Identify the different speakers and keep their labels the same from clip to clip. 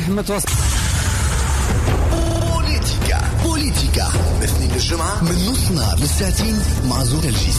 Speaker 1: متوسط.
Speaker 2: بوليتيكا من اثنين للجمعة من نص نهار للساعتين مع زور الجيس.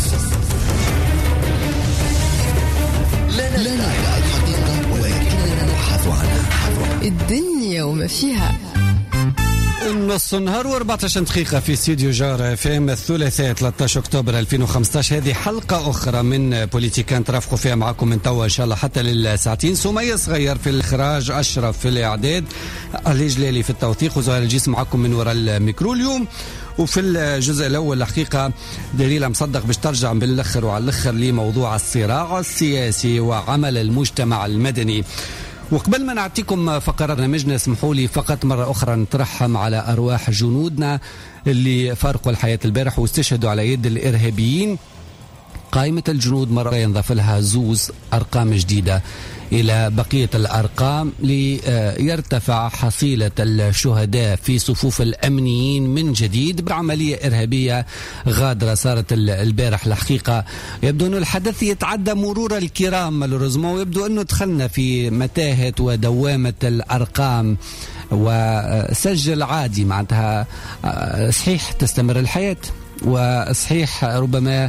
Speaker 2: لا الحقيقة ولكننا نبحث عنها.
Speaker 3: الدنيا وما فيها.
Speaker 1: نص النهار و14 دقيقة في استديو جارة اف ام الثلاثاء 13 أكتوبر 2015. هذه حلقة أخرى من بوليتيكا نترافقوا فيها معكم من توا إن شاء الله حتى للساعتين. سمية صغير في الإخراج، أشرف في الإعداد، علي جلالي في التوثيق، وزهير الجيس معكم من وراء الميكرو اليوم. وفي الجزء الأول الحقيقة دليل مصدق باش ترجع بالأخر وعلى الأخر لموضوع الصراع السياسي وعمل المجتمع المدني. وقبل ما نعطيكم فقرات برنامجنا اسمحوا لي فقط مرة أخرى نترحم على أرواح جنودنا اللي فارقوا الحياة البارح واستشهدوا على يد الإرهابيين. قائمة الجنود مرة ينضاف لها زوز أرقام جديدة إلى بقية الأرقام ليرتفع حصيلة الشهداء في صفوف الأمنيين من جديد بعملية إرهابية غادرة صارت البارح. الحقيقة يبدو أن الحدث يتعدى مرور الكرام مالوريزمون، ويبدو أنه دخلنا في متاهة ودوامة الأرقام وسجل عادي. معناتها صحيح تستمر الحياة وصحيح ربما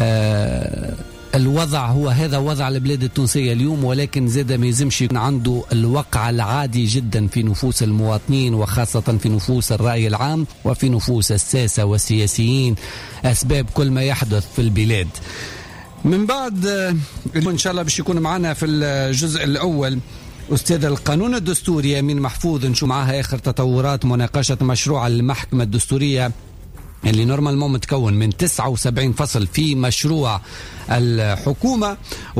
Speaker 1: الوضع هو هذا وضع البلاد التونسية اليوم، ولكن زاد ما يزمش يكون عنده الوقع العادي جدا في نفوس المواطنين وخاصة في نفوس الرأي العام وفي نفوس الساسة والسياسيين أسباب كل ما يحدث في البلاد. من بعد إن شاء الله باش يكون معنا في الجزء الأول أستاذ القانون الدستوري أمين محفوظ، نشوف معها آخر تطورات مناقشة مشروع المحكمة الدستورية اللي نورمالمون متكون من 79 فصل في مشروع الحكومة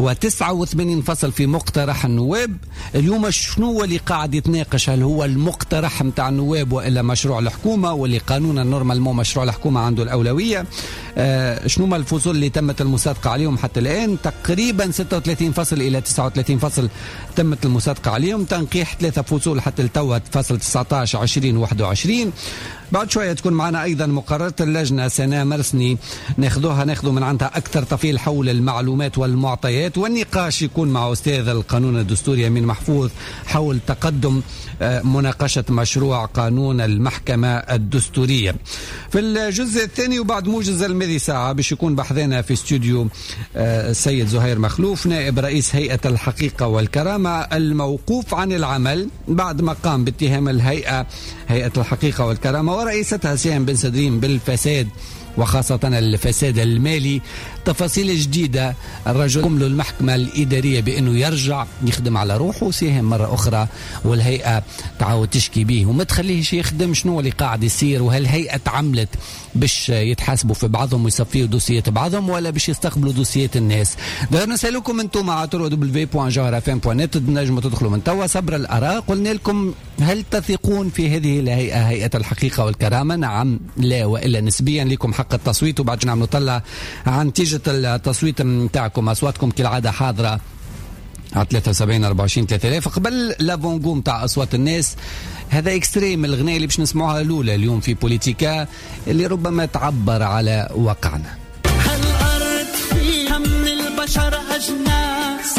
Speaker 1: و89 فصل في مقترح النواب. اليوم شنو اللي قاعد يتناقش؟ هل هو المقترح متاع النواب وإلا مشروع الحكومة؟ واللي قانونا نورمالمون مشروع الحكومة عنده الأولوية. شنو ما الفصول اللي تمت المصادقة عليهم حتى الآن؟ تقريبا 36 فصل إلى 39 فصل تمت المصادقة عليهم، تنقيح 3 فصول حتى التوت فصل 19 20 21. بعد شوية تكون معنا أيضا مقررة اللجنة سنة مرسني ناخذ من عندها أكثر تفصيل حول المعلومات والمعطيات، والنقاش يكون مع أستاذ القانون الدستوري أمين محفوظ حول تقدم مناقشة مشروع قانون المحكمة الدستورية. في الجزء الثاني وبعد موجز الماضي ساعة باش يكون بحثنا في استوديو السيد زهير مخلوف نائب رئيس هيئة الحقيقة والكرامة الموقوف عن العمل بعد ما قام باتهام هيئة الحقيقة والكرامة ورئيستها سهام بن سدرين بالفساد وخاصة الفساد المالي. تفاصيل جديدة. الرجل قم له المحكمة الإدارية بأنه يرجع يخدم على روحه سهم مرة أخرى، والهيئة تعاود تشكي به وما تخليهش يخدم. شنو اللي قاعد يصير؟ وهل هيئة عملت باش يتحاسبوا في بعضهم ويصفيوا دوسيات بعضهم ولا باش يستقبلوا دوسيات الناس؟ داير نسألكم انتم على www.jarafm.net تنجموا تدخلوا من توا صبر الآراء. قلنا لكم هل تثقون في هذه الهيئة هيئة الحقيقة والكرامة؟ نعم لا وإلا نسبيا لكم حق التصويت، وبعد نعم نطلع عن نتيجة التصويت متاعكم. أصواتكم كالعادة حاضرة على 73 24 3000. قبل لافونغو متاع أصوات الناس هذا اكستريم الغناء اللي باش نسمعوها الأولى اليوم في بوليتيكا اللي ربما تعبر على واقعنا.
Speaker 4: هالأرض فيها من البشر أجناس،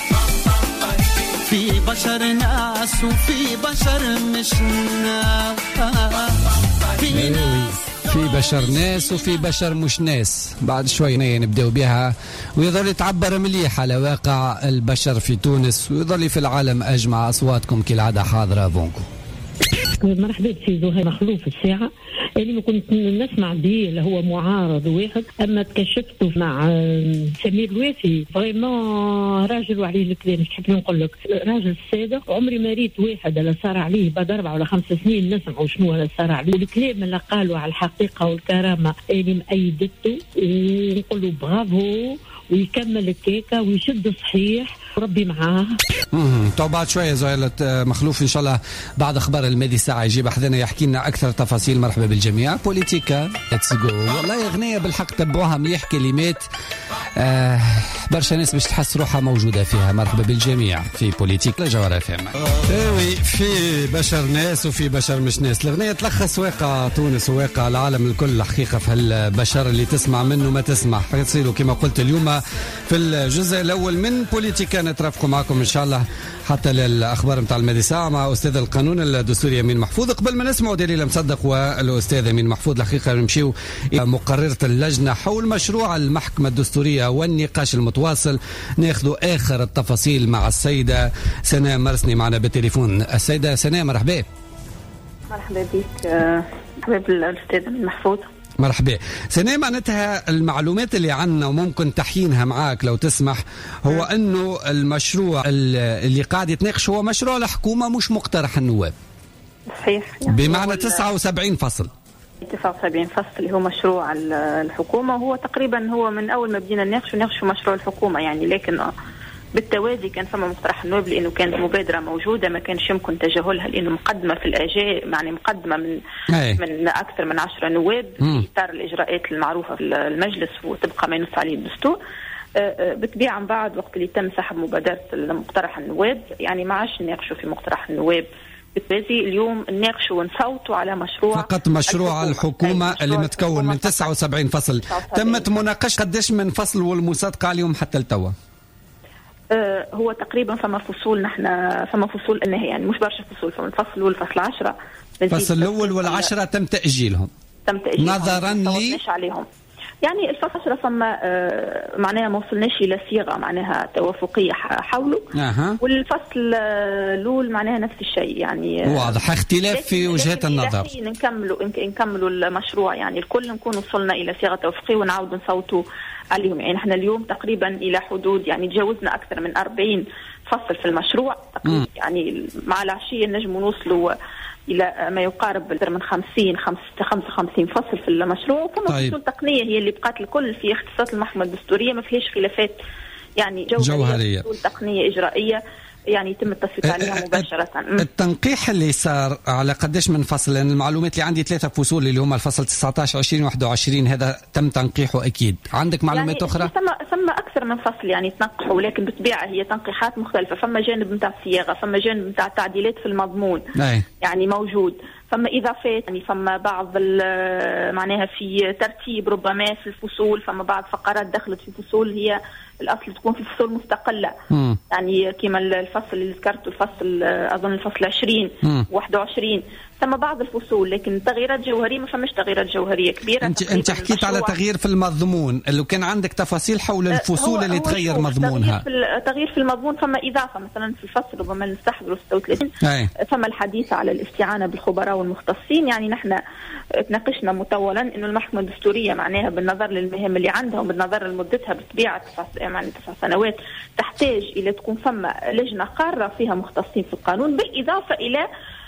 Speaker 4: في بشر ناس وفي بشر مش ناس،
Speaker 1: في بشر ناس وفي بشر مش ناس. بعد شوي نبدأ بها ويظل يتعبر مليح على واقع البشر في تونس ويظل في العالم أجمع. أصواتكم كالعادة حاضرة فونكو.
Speaker 5: مرحبا في زهير مخلوف الساعة اللي ما كنت نسمع به اللي هو معارض واحد، اما تكشفته مع سمير الوافي فريمون راجل وعليه الكلام. مش حابين نقول لك راجل صادق. عمري ما ريت واحد اللي صار عليه بعد 4 ولا 5 سنين نسمعوا شنو اللي صار عليه. الكلام اللي قالوا على الحقيقة والكرامة اللي مأيدته ونقول له برافو ويكمل الكيكة ويشد صحيح وربي معاه.
Speaker 1: تو بعد شوية زهير مخلوف إن شاء الله بعد أخبار الماضي ساعة يجيب أحدنا يحكي لنا أكثر تفاصيل. مرحبا بالجميع. بوليتيكا ليتس جو. والله أغنية بالحق تبعوها مليح كلمات برشا ناس باش تحس روحها موجودة فيها. مرحبا بالجميع في بوليتيكا جوهر FM. ايوي في بشر ناس وفي بشر مش ناس. الأغنية تلخص واقع تونس وواقع العالم الكل حقيقة في هالبشر اللي تسمع منه ما تسمع. حتصيروا كما قلت اليوم في الجزء الأول من بوليتيكا كانت رافقوا معكم إن شاء الله حتى للأخبار متاع المديساعة مع أستاذ القانون الدستوري أمين محفوظ. قبل ما نسمعوا دليل مصدق والأستاذ أمين محفوظ الحقيقة نمشيو مقررة اللجنة حول مشروع المحكمة الدستورية والنقاش المتواصل. ناخذوا آخر التفاصيل مع السيدة سناء مرسني معنا بالتليفون. السيدة سناء مرحبا.
Speaker 6: مرحبا بك حبيب الأستاذ أمين محفوظ.
Speaker 1: مرحبا سناء. معناتها المعلومات اللي عنا وممكن تحيينها معاك لو تسمح هو أنه المشروع اللي قاعد يتناقش هو مشروع الحكومة مش مقترح النواب.
Speaker 6: صحيح يعني
Speaker 1: بمعنى 79 فصل
Speaker 6: 79 فصل اللي هو مشروع الحكومة. هو تقريبا هو من أول ما بدينا نناقش مشروع الحكومة يعني، لكن بالتوازي كان فما مقترح النواب لأنه كانت مبادرة موجودة ما كانش يمكن تجاهلها، لأنه مقدمة في الآجاء يعني مقدمة من أكثر من 10 نواب في إطار الإجراءات المعروفة في المجلس وتبقى ما ينص عليه الدستور. بالطبيعة من بعد وقت اللي تم سحب مبادرة مقترح النواب يعني ما عادش نناقشوا في مقترح النواب بالتوازي. اليوم نناقشوا ونصوتوا على مشروع
Speaker 1: فقط مشروع الحكومة اللي متكون من 79 فصل. تمت مناقشة قديش من فصل والمصادقة عليهم حتى التوا؟
Speaker 6: هو تقريبا فما فصول انها يعني مش برشا فصول. فما الفصل الاول فصل 10
Speaker 1: الفصل الاول والعشرة تم تأجيلهم نظرا لي عليهم
Speaker 6: يعني الفصل 10 فما معناها ما وصلناش الى صيغه معناها توافقيه حوله. والفصل الاول معناها نفس الشيء يعني
Speaker 1: واضح اختلاف في وجهات النظر.
Speaker 6: نكملوا المشروع يعني الكل نكون وصلنا الى صيغه توافقيه ونعاود نصوتوا عليهم. يعني احنا اليوم تقريبا الى حدود يعني تجاوزنا اكثر من 40 فصل في المشروع تقريبا. يعني مع العشيه نجم نوصلوا الى ما يقارب اكثر من 55 فصل في المشروع. وكما فصول تقنيه هي اللي بقات الكل في اختصاص المحكمه الدستوريه ما فيهاش خلافات يعني جوهريه. فصول تقنيه اجرائيه يعني يتم التصويت عليها مباشرة.
Speaker 1: التنقيح اللي صار على قديش من فصل؟ لأن المعلومات اللي عندي 3 فصول اللي هم الفصل 19 20 21 هذا تم تنقيحه أكيد. عندك معلومات
Speaker 6: يعني
Speaker 1: أخرى؟
Speaker 6: ثم أكثر من فصل يعني تنقحوا، ولكن بالطبيعة هي تنقيحات مختلفة. فما جانب متاع الصياغة، فما جانب متاع التعديلات في المضمون يعني موجود، فما إضافات يعني فما بعض معناها في ترتيب ربما في الفصول، فما بعض فقرات دخلت في فصول هي الأصل تكون في فصول مستقلة. يعني كما الفصل اللي ذكرته الفصل أظن الفصل 20 21 ثم بعض الفصول، لكن تغييرات جوهرية ما فماش تغييرات جوهرية كبيرة.
Speaker 1: أنت حكيت على تغيير في المضمون اللي كان عندك تفاصيل حول الفصول اللي تغير مضمونها.
Speaker 6: تغيير في المضمون فما إضافة مثلا في الفصل ربما نستحضروا 36 فما الحديث على الاستعانة بالخبراء والمختصين. يعني نحن تناقشنا مطولا إنه المحكمة الدستورية معناها بالنظر للمهام اللي عندها وبالنظر لمدتها بالطبيعة 9 سنوات تحتاج إلى تكون فما لجنة قارة فيها مختصين في القانون، بالإضافة إلى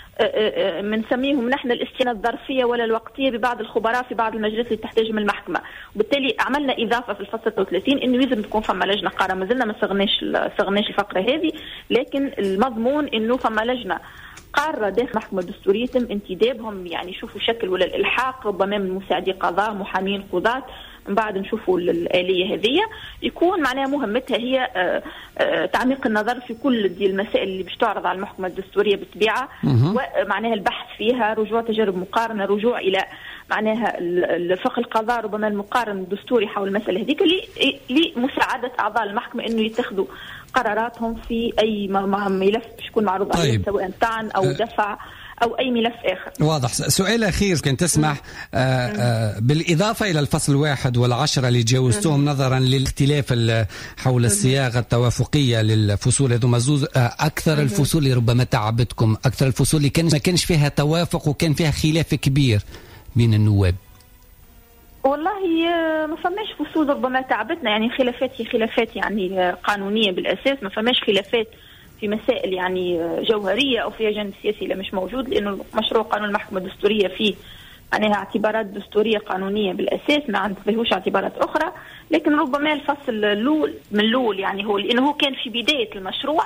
Speaker 6: منسميهم نحن الاستنادة الظرفية ولا الوقتية ببعض الخبراء في بعض المجالات اللي تحتاجهم المحكمة. وبالتالي عملنا إضافة في الفصل 33 إنه لازم تكون فما لجنة قارة. ما زلنا ما صغناش الفقرة هذه، لكن المضمون إنه فما لجنة قارة داخل المحكمة الدستورية يتم انتدابهم يعني يشوفوا شكل ولا الإلحاق ربما من مساعدي قضاء محامين قضاة. من بعد نشوفوا الآلية هذه يكون معناها مهمتها هي تعميق النظر في كل دي المسائل اللي باش تعرض على المحكمة الدستورية بالطبيعة، ومعناها البحث فيها، رجوع تجارب مقارنة، رجوع إلى معناها الفقه القضاء ربما المقارن الدستوري حول المسألة هذيك لمساعدة أعضاء المحكمة إنه يتخذوا قراراتهم في أي ملف يكون معروض عليه سواء طعن أو دفع أو أي ملف آخر.
Speaker 1: واضح. سؤال أخير كنت تسمح بالإضافة إلى الفصل 1 والعشرة اللي جاوزتهم نظرا للاختلاف حول الصياغة التوافقية للفصول هذو مزوز أكثر الفصول اللي ربما تعبتكم، أكثر الفصول اللي ما كانش فيها توافق وكان فيها خلاف كبير بين النواب؟
Speaker 6: والله ما فماش فصول ربما تعبتنا يعني خلافات يعني قانونية بالأساس، ما فماش خلافات في مسائل يعني جوهرية أو فيها جانب سياسي لا مش موجود، لأنه مشروع قانون المحكمة الدستورية فيه معناها اعتبارات دستورية قانونية بالأساس، ما عندهوش اعتبارات أخرى. لكن ربما الفصل الأول يعني هو لأنه هو كان في بداية المشروع.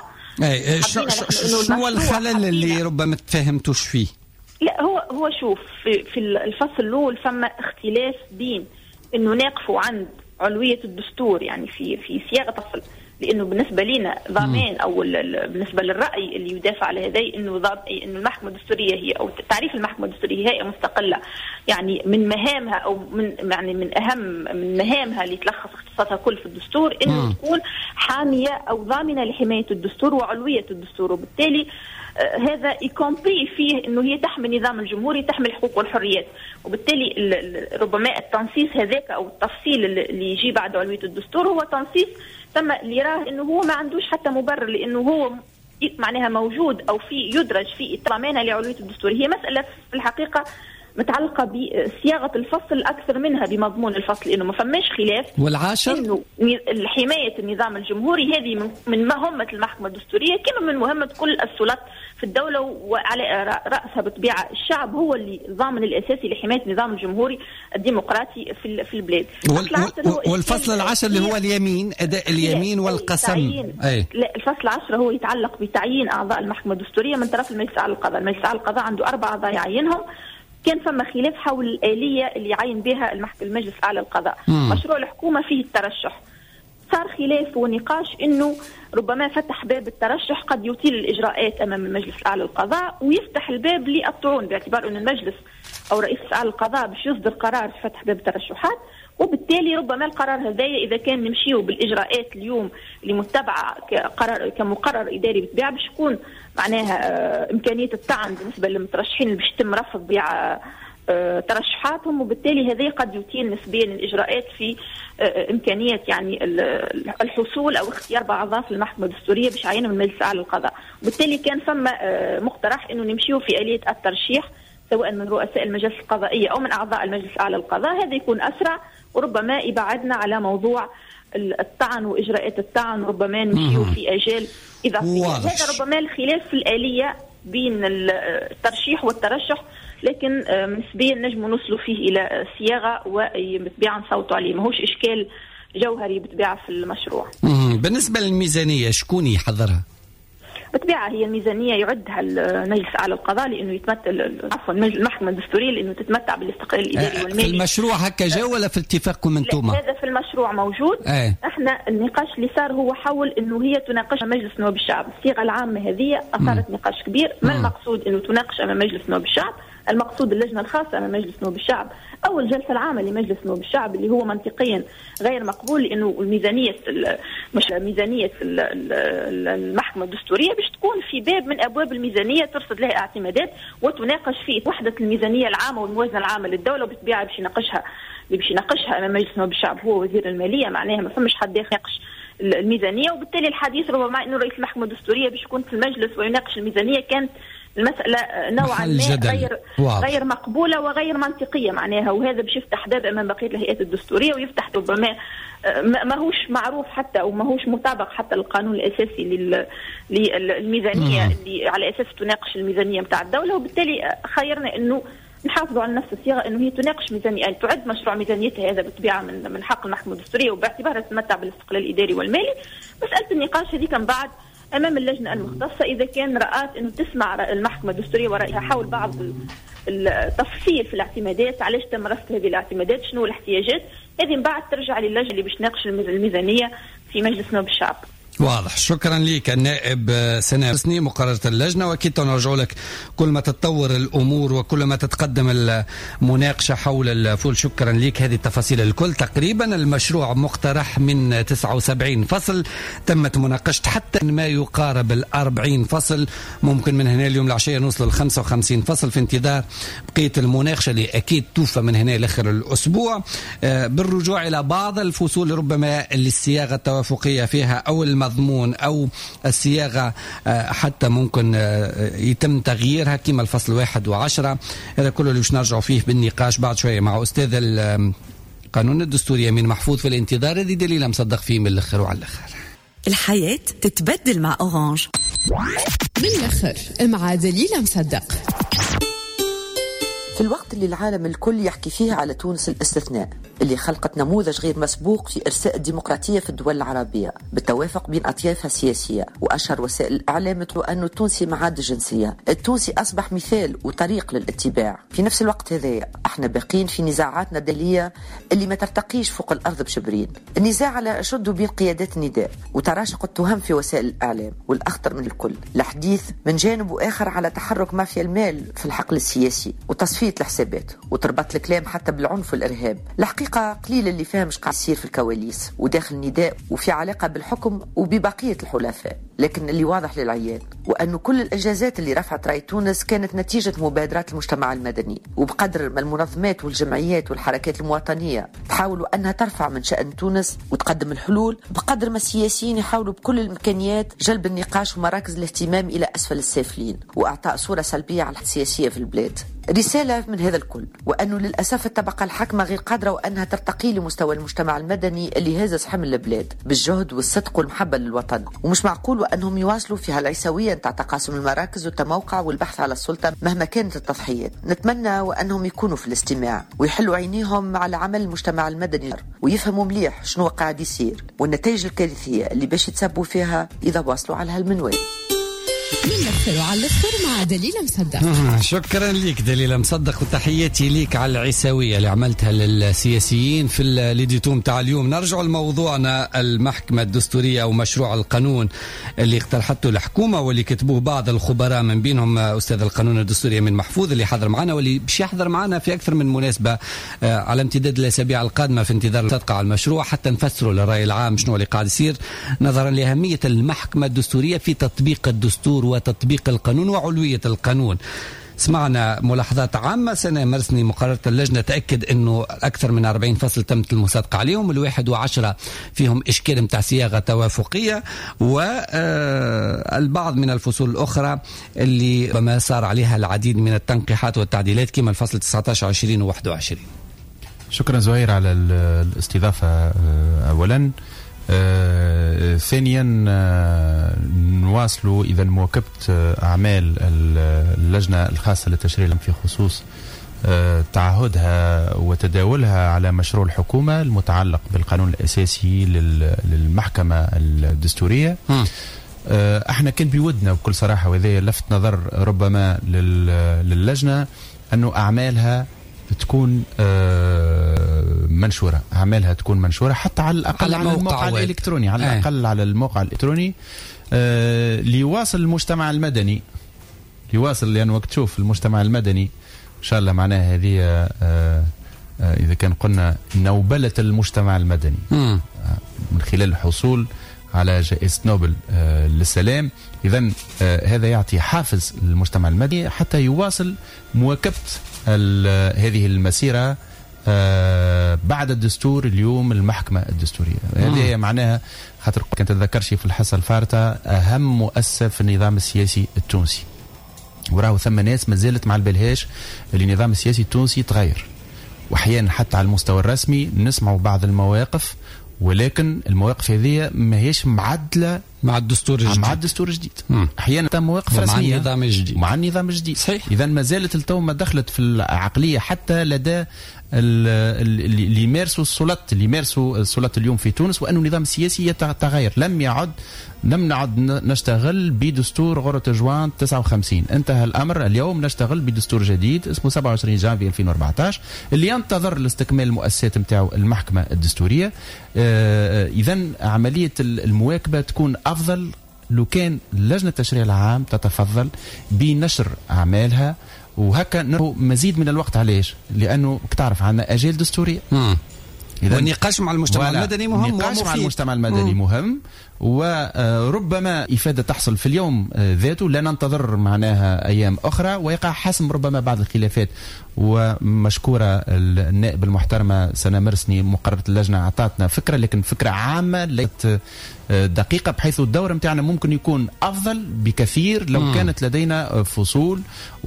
Speaker 1: شنو الخلل اللي ربما تفهمتوش فيه؟
Speaker 6: لا هو شوف في الفصل الأول فما اختلاف بين إنه نقفوا عند علوية الدستور يعني في صياغة فصل لانه بالنسبه لنا ضمان او بالنسبه للراي اللي يدافع على هذا انه المحكمه الدستوريه هي او تعريف المحكمه الدستوريه هي مستقله، يعني من مهامها او من اهم من مهامها اللي تلخص اختصاصها كل في الدستور انه تكون حاميه او ضامنه لحمايه الدستور وعلويه الدستور، وبالتالي هذا يكومبري فيه انه هي تحمي النظام الجمهوري، تحمي الحقوق والحريات، وبالتالي ربما التنصيص هذاك او التفصيل اللي يجي بعد علويه الدستور هو تنصيص تم اللي يراه انه هو ما عندوش حتى مبرر، لانه هو معناها موجود او في يدرج في ضمانها لعلويه الدستور. هي مساله في الحقيقه متعلقه بصياغه الفصل اكثر منها بمضمون الفصل، لانه ما فماش خلاف.
Speaker 1: والعاشر
Speaker 6: انه حمايه النظام الجمهوري هذه من مهمه المحكمه الدستوريه كما من مهمه كل السلطات في الدوله، وعلى راسها بطبيعه الشعب هو اللي ضامن الاساسي لحمايه النظام الجمهوري الديمقراطي في البلاد.
Speaker 1: والفصل العاشر اللي هو اليمين، اداء اليمين والقسم.
Speaker 6: لا، الفصل العاشر هو يتعلق بتعيين اعضاء المحكمه الدستوريه من طرف المجلس الاعلى للقضاء. المجلس الاعلى للقضاء عنده 4 أعضاء يعينهم. كان فما خلاف حول الآلية اللي يعين بها المجلس الأعلى للقضاء. مشروع الحكومة فيه الترشح، صار خلاف ونقاش انه ربما فتح باب الترشح قد يطيل الإجراءات أمام المجلس الأعلى للقضاء ويفتح الباب للطعون، باعتبار أن المجلس أو رئيس الأعلى للقضاء باش يصدر قرار في فتح باب الترشحات، وبالتالي ربما القرار هذايا إذا كان نمشيو بالإجراءات اليوم اللي متبعة كمقرر إداري بالطبيعة باش يكون معناها إمكانية الطعن بالنسبة للمترشحين اللي باش يتم رفض بيع ترشحاتهم، وبالتالي هذا قد يطيل نسبيا الإجراءات في إمكانية يعني الحصول أو اختيار بعض أعضاء المحكمة الدستورية باش يعينوا من المجلس الأعلى للقضاء. وبالتالي كان فما مقترح إنه نمشيو في آلية الترشيح سواء من رؤساء المجالس القضائية أو من أعضاء المجلس الأعلى للقضاء، هذا يكون أسرع وربما يبعدنا على موضوع الطعن وإجراءات الطعن، ربما نمشيو في أجال إضافية. هذا ربما الخلاف في الآلية بين الترشيح والترشح، لكن نسبيا نجم نوصلوا فيه إلى صياغة وبطبيعة نصوتوا عليه، ماهوش إشكال جوهري بطبيعة في المشروع.
Speaker 1: بالنسبة للميزانية شكون يحضرها؟
Speaker 6: بالطبيعة هي الميزانية يعدها المجلس الأعلى للقضاء لأنه يتمثل المحكمة الدستورية لأنه تتمتع بالاستقلال الإداري والمالي.
Speaker 1: في المشروع هكا جا ولا في اتفاقكم انتم؟
Speaker 6: هذا في المشروع موجود. احنا النقاش اللي صار هو حول انه هي تناقش مجلس نواب الشعب. الصيغة العامة هذه أثارت نقاش كبير. ما المقصود انه تناقش امام مجلس نواب الشعب؟ المقصود اللجنة الخاصة امام مجلس نواب الشعب أو الجلسة العامة لمجلس نواب الشعب، اللي هو منطقيا غير مقبول، لأنه ميزانية المحكمة الدستورية باش تكون في باب من أبواب الميزانية ترصد لها اعتمادات وتناقش في وحدة الميزانية العامة والموازنة العامة للدولة، وبالطبيعة باش يناقشها أمام مجلس نواب الشعب هو وزير المالية، معناها ما فماش حد يناقش الميزانية، وبالتالي الحديث ربما إنه رئيس المحكمة الدستورية باش يكون في المجلس ويناقش الميزانية كانت المسألة نوعا ما غير مقبولة وغير منطقية معناها، وهذا باش يفتح باب أمام بقية الهيئات الدستورية ويفتح ربما ماهوش معروف حتى أو ماهوش مطابق حتى للقانون الأساسي للميزانية اللي على أساس تناقش الميزانية متاع الدولة، وبالتالي خيرنا إنه نحافظوا على نفس الصيغة إنه هي تناقش ميزانية، يعني تعد مشروع ميزانيتها هذا بالطبيعة من حق المحكمة الدستورية وباعتبارها تتمتع بالاستقلال الإداري والمالي. مسألة النقاش هذه كان بعد أمام اللجنة المختصة إذا كان رأت إنه تسمع المحكمة الدستورية ورأيها حول بعض التفصيل في الاعتمادات، علاش تم رصد هذه الاعتمادات، شنو الاحتياجات، هذه من بعد ترجع للجنة اللي باش تناقش الميزانية في مجلس نواب الشعب.
Speaker 1: واضح. شكرا لك النائب سناء حسني مقررة اللجنة، وأكيد نرجع لك كل ما تتطور الأمور وكل ما تتقدم المناقشة حول الفول. شكرا لك. هذه التفاصيل الكل. تقريبا المشروع مقترح من 79 فصل، تمت مناقشة حتى ما يقارب 40 فصل، ممكن من هنا اليوم العشية نوصل 55 فصل في انتظار بقية المناقشة اللي أكيد توفى من هنا لآخر الأسبوع، بالرجوع إلى بعض الفصول ربما اللي الصياغة التوافقية فيها أو المضمون أو الصياغة حتى ممكن يتم تغييرها كما الفصل 1 و10. هذا كله اللي باش نرجعوا فيه بالنقاش بعد شوية مع أستاذ القانون الدستوري أمين محفوظ في الانتظار. هذه دليل مصدق فيه من الآخر وعلى الآخر.
Speaker 7: الحياة تتبدل مع أورانج
Speaker 3: من الآخر مع دليل مصدق.
Speaker 8: في الوقت اللي العالم الكل يحكي فيه على تونس الاستثناء اللي خلقت نموذج غير مسبوق في إرساء الديمقراطية في الدول العربية بالتوافق بين أطيافها السياسية. وأشهر وسائل الإعلام تقول أنه التونسي معاد الجنسية، التونسي أصبح مثال وطريق للاتباع. في نفس الوقت هذا احنا باقين في نزاعاتنا الدولية اللي ما ترتقيش فوق الأرض بشبرين. النزاع على أشد بين قيادات النداء وتراشق التهم في وسائل الإعلام، والأخطر من الكل الحديث من جانب وآخر على تحرك مافيا المال في الحقل السياسي وتصفية الحسابات وتربط الكلام حتى بالعنف والإرهاب. الحقيقة قليل اللي فاهم اش قاعد يصير في الكواليس وداخل النداء وفي علاقة بالحكم وببقية الحلفاء. لكن اللي واضح للعيان وأنه كل الإنجازات اللي رفعت رأي تونس كانت نتيجة مبادرات المجتمع المدني، وبقدر ما المنظمات والجمعيات والحركات المواطنية تحاولوا أنها ترفع من شأن تونس وتقدم الحلول، بقدر ما السياسيين يحاولوا بكل الإمكانيات جلب النقاش ومراكز الاهتمام إلى أسفل السافلين وإعطاء صورة سلبية على السياسية في البلاد. رسالة من هذا الكل وأنه للأسف الطبقة الحاكمة غير قادرة وأنها ترتقي لمستوى المجتمع المدني اللي هز حمل البلاد بالجهد والصدق والمحبة للوطن، ومش معقول وأنهم يواصلوا في هالعيسوية نتاع تقاسم المراكز والتموقع والبحث على السلطة مهما كانت التضحيات. نتمنى وأنهم يكونوا في الاستماع ويحلوا عينيهم على عمل المجتمع المدني ويفهموا مليح شنو قاعد يصير والنتائج الكارثية اللي باش يتسبوا فيها إذا واصلوا على هالمنوال.
Speaker 3: ننفر على الأصفر مع دليل مصدق.
Speaker 1: شكرا لك دليل مصدق وتحياتي ليك على العيسوية اللي عملتها للسياسيين في الإديتو متاع اليوم. نرجع لموضوعنا المحكمة الدستورية أو مشروع القانون اللي اقترحته الحكومة واللي كتبوه بعض الخبراء من بينهم أستاذ القانون الدستوري أمين محفوظ اللي حضر معنا واللي باش يحضر معنا في أكثر من مناسبة على امتداد الأسابيع القادمة في انتظار الصدق على المشروع حتى نفسروا للرأي العام شنو اللي قاعد يصير نظرا لأهمية المحكمة الدستورية في تطبيق الدستور وتطبيق القانون وعلوية القانون. سمعنا ملاحظات عامة. سنة مرسني مقررة اللجنة تأكد أنه أكثر من 40 فصل تمت المصادقة عليهم، الواحد و10 فيهم إشكال متاع صياغة توافقية، والبعض من الفصول الأخرى اللي بما صار عليها العديد من التنقيحات والتعديلات كما الفصل 19 20 و 21.
Speaker 9: شكرا زهير على الاستضافة أولا. ثانيا نواصلوا إذا مواكبة أعمال اللجنة الخاصة للتشريع في خصوص تعهدها وتداولها على مشروع الحكومة المتعلق بالقانون الأساسي للمحكمة الدستورية. احنا كان بودنا بكل صراحة وذي لفت نظر ربما للجنة أنه أعمالها تكون منشورة، أعمالها تكون منشورة حتى على الأقل على الموقع الإلكتروني، على الأقل على الموقع الإلكتروني ليواصل المجتمع المدني، ليواصل. لأن وقت تشوف المجتمع المدني إن شاء الله معناها هذه إذا كان قلنا نوبلة المجتمع المدني من خلال الحصول على جائزة نوبل للسلام، إذن هذا يعطي حافز للمجتمع المدني حتى يواصل مواكبة هذه المسيرة بعد الدستور. اليوم المحكمة الدستورية هذه معناها خاطر كنت تذكرش في الحصة الفارطة أهم مؤسسة في النظام السياسي التونسي، وراه ثم ناس ما زالت مع البلهاش اللي النظام السياسي التونسي تغير، وأحيانا حتى على المستوى الرسمي نسمعوا بعض المواقف، ولكن المواقف هذه ما هيش معدلة مع الدستور الجديد، مع الدستور الجديد. احيانا مواقف رسميه مع النظام الجديد، مع النظام الجديد. صحيح. اذا ما زالت التو ما دخلت في العقليه حتى لدى اللي يمارسوا السلطات اليوم في تونس، وانه النظام السياسي يتغير. لم نعد نشتغل بدستور غرة جوان 59، انتهى الامر اليوم نشتغل بدستور جديد اسمه 27 جانفي 2014 اللي ينتظر لاستكمال المؤسسات نتاعو المحكمه الدستوريه. اذا عمليه المواكبه تكون افضل لو كان لجنه التشريع العام تتفضل بنشر اعمالها، وهكا نرى مزيد من الوقت. علاش؟ لانه تعرف عندنا اجال دستوريه.
Speaker 1: والنقاش مع المجتمع المدني مهم،
Speaker 9: النقاش مع المجتمع المدني مهم، وربما إفادة تحصل في اليوم ذاته، لا ننتظر معناها أيام أخرى ويقع حسم ربما بعض الخلافات. ومشكورة النائب المحترمة سنة مرسني مقررة اللجنة أعطتنا فكرة، لكن فكرة عامة ليست دقيقة، بحيث الدور متاعنا ممكن يكون أفضل بكثير لو كانت لدينا فصول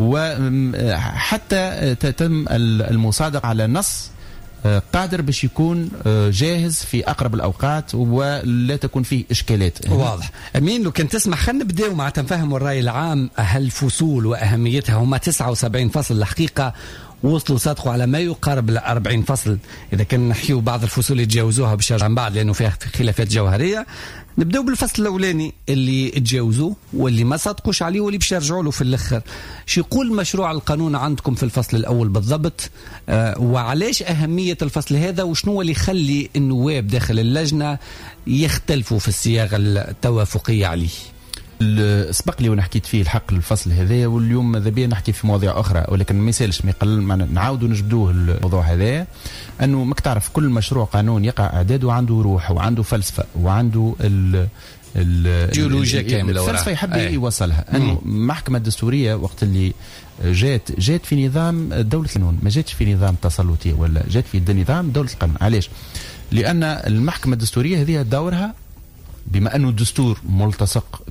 Speaker 9: وحتى تتم المصادقة على نص قادر باش يكون جاهز في أقرب الأوقات ولا تكون فيه إشكالات.
Speaker 1: واضح. أمين لو كان تسمح خلينا نبداو مع تنفهم الرأي العام هالفصول وأهميتها. هما 79 فصل الحقيقة، وصلوا صادقوا على ما يقارب 40 فصل. إذا كان نحيو بعض الفصول يتجاوزوها بشرع عن بعض لأنه فيها خلافات جوهرية. نبدأ بالفصل الأولاني اللي تجاوزوه واللي ما صدقوش عليه واللي باش يرجعوا له في الآخر. شو يقول مشروع القانون عندكم في الفصل الأول بالضبط؟ وعلاش أهمية الفصل هذا؟ وشنو اللي يخلي النواب داخل اللجنة يختلفوا في الصياغة التوافقية عليه؟
Speaker 9: سبق لي وانا حكيت فيه الحق الفصل هذا، واليوم ماذا بيا نحكي في مواضيع اخرى، ولكن ما يسالش ما يقل نعاودوا نجبدوه الموضوع هذا. انه ماك تعرف كل مشروع قانون يقع اعداده عنده روح وعنده فلسفه وعنده
Speaker 1: جيولوجيا كامله،
Speaker 9: الفلسفه يحب يوصلها. انه المحكمه الدستوريه وقت اللي جات في نظام دوله القانون، ما جاتش في نظام تسلطي ولا جات في نظام دوله القانون. علاش؟ لان المحكمه الدستوريه هذه دورها بما أنه الدستور ملتصق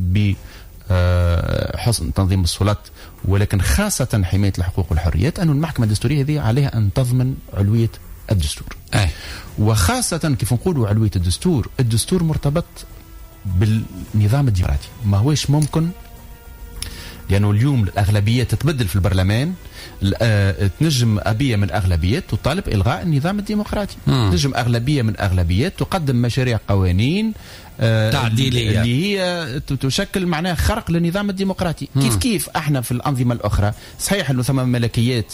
Speaker 9: بحسن تنظيم السلطات ولكن خاصة حماية الحقوق والحريات، أن المحكمة الدستورية هذه عليها أن تضمن علوية الدستور. وخاصة كيف نقولوا علوية الدستور مرتبط بالنظام الديمقراطي. ما هوش ممكن، لأنه اليوم الأغلبية تتبدل في البرلمان، تنجم أغلبية من أغلبيات تطالب إلغاء النظام الديمقراطي، تنجم أغلبية من أغلبيات تقدم مشاريع قوانين
Speaker 1: تعديلية
Speaker 9: اللي هي تشكل معناها خرق للنظام الديمقراطي. كيف احنا في الأنظمة الأخرى صحيح أنه ثم ملكيات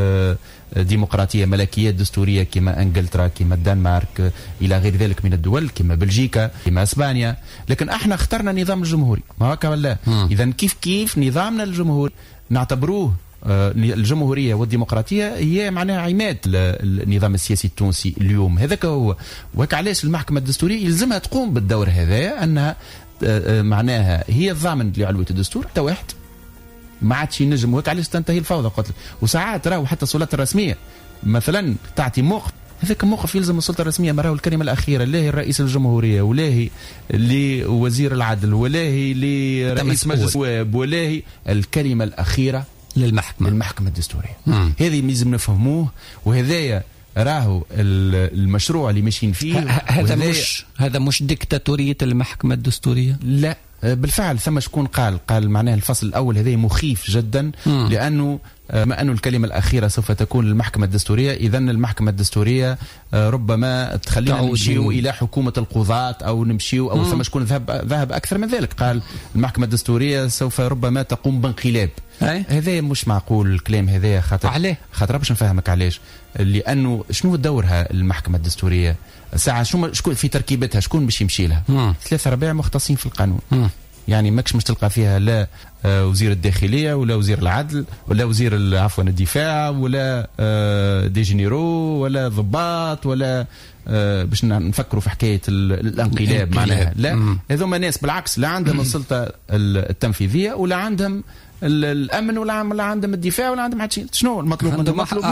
Speaker 9: ديمقراطية، ملكيات دستورية كما انجلترا كما الدنمارك إلى غير ذلك من الدول كما بلجيكا كما اسبانيا، لكن احنا اخترنا النظام الجمهوري. ما هكا ولا؟ إذا كيف نظامنا الجمهوري نعتبروه الجمهورية والديمقراطية هي معناها عماد النظام السياسي التونسي اليوم. هذاك هو. وهك علاش المحكمة الدستورية يلزمها تقوم بالدور هذا، أنها معناها هي الضامن لعلوية الدستور. حتى واحد ما عادش ينجم، وهك علاش تنتهي الفوضى قلت لك. وساعات راهو حتى السلطات الرسمية مثلا تعطي موقف، هذاك موقف يلزم السلطة الرسمية ما راهو الكلمة الأخيرة لا هي رئيس الجمهورية ولا هي لوزير العدل ولا هي لرئيس مجلس النواب ولا هي الكلمة الأخيرة للمحكمة الدستورية. هذه لازم نفهموه، وهذايا راهو المشروع اللي ماشيين فيه.
Speaker 1: هذا مش ديكتاتورية المحكمة الدستورية؟
Speaker 9: لا بالفعل. ثم شكون قال معناه الفصل الأول هذا مخيف جدا، لأنه ما أنه الكلمة الأخيرة سوف تكون للمحكمة الدستورية، إذن المحكمة الدستورية ربما تخلينا نمشيو إلى حكومة القضاة أو نمشيو أو ثم شكون ذهب أكثر من ذلك، قال المحكمة الدستورية سوف ربما تقوم بانقلاب. هذا مش معقول الكلام هذا. خاطر باش نفهمك علاش. لأنه شنو دورها المحكمة الدستورية ساعة؟ شكون في تركيبتها؟ شكون باش يمشي لها؟ 3/4 مختصين في القانون. يعني ماكش مش تلقى فيها لا وزير الداخلية ولا وزير العدل ولا وزير الدفاع ولا دي جينيرو ولا ضباط ولا باش نفكروا في حكاية الانقلاب معناها. لا، هذوما ناس بالعكس لا عندهم السلطة التنفيذية ولا عندهم الامن ولا عندهم الدفاع ولا عندهم شيء. شنو المطلوب منهم؟ المطلوب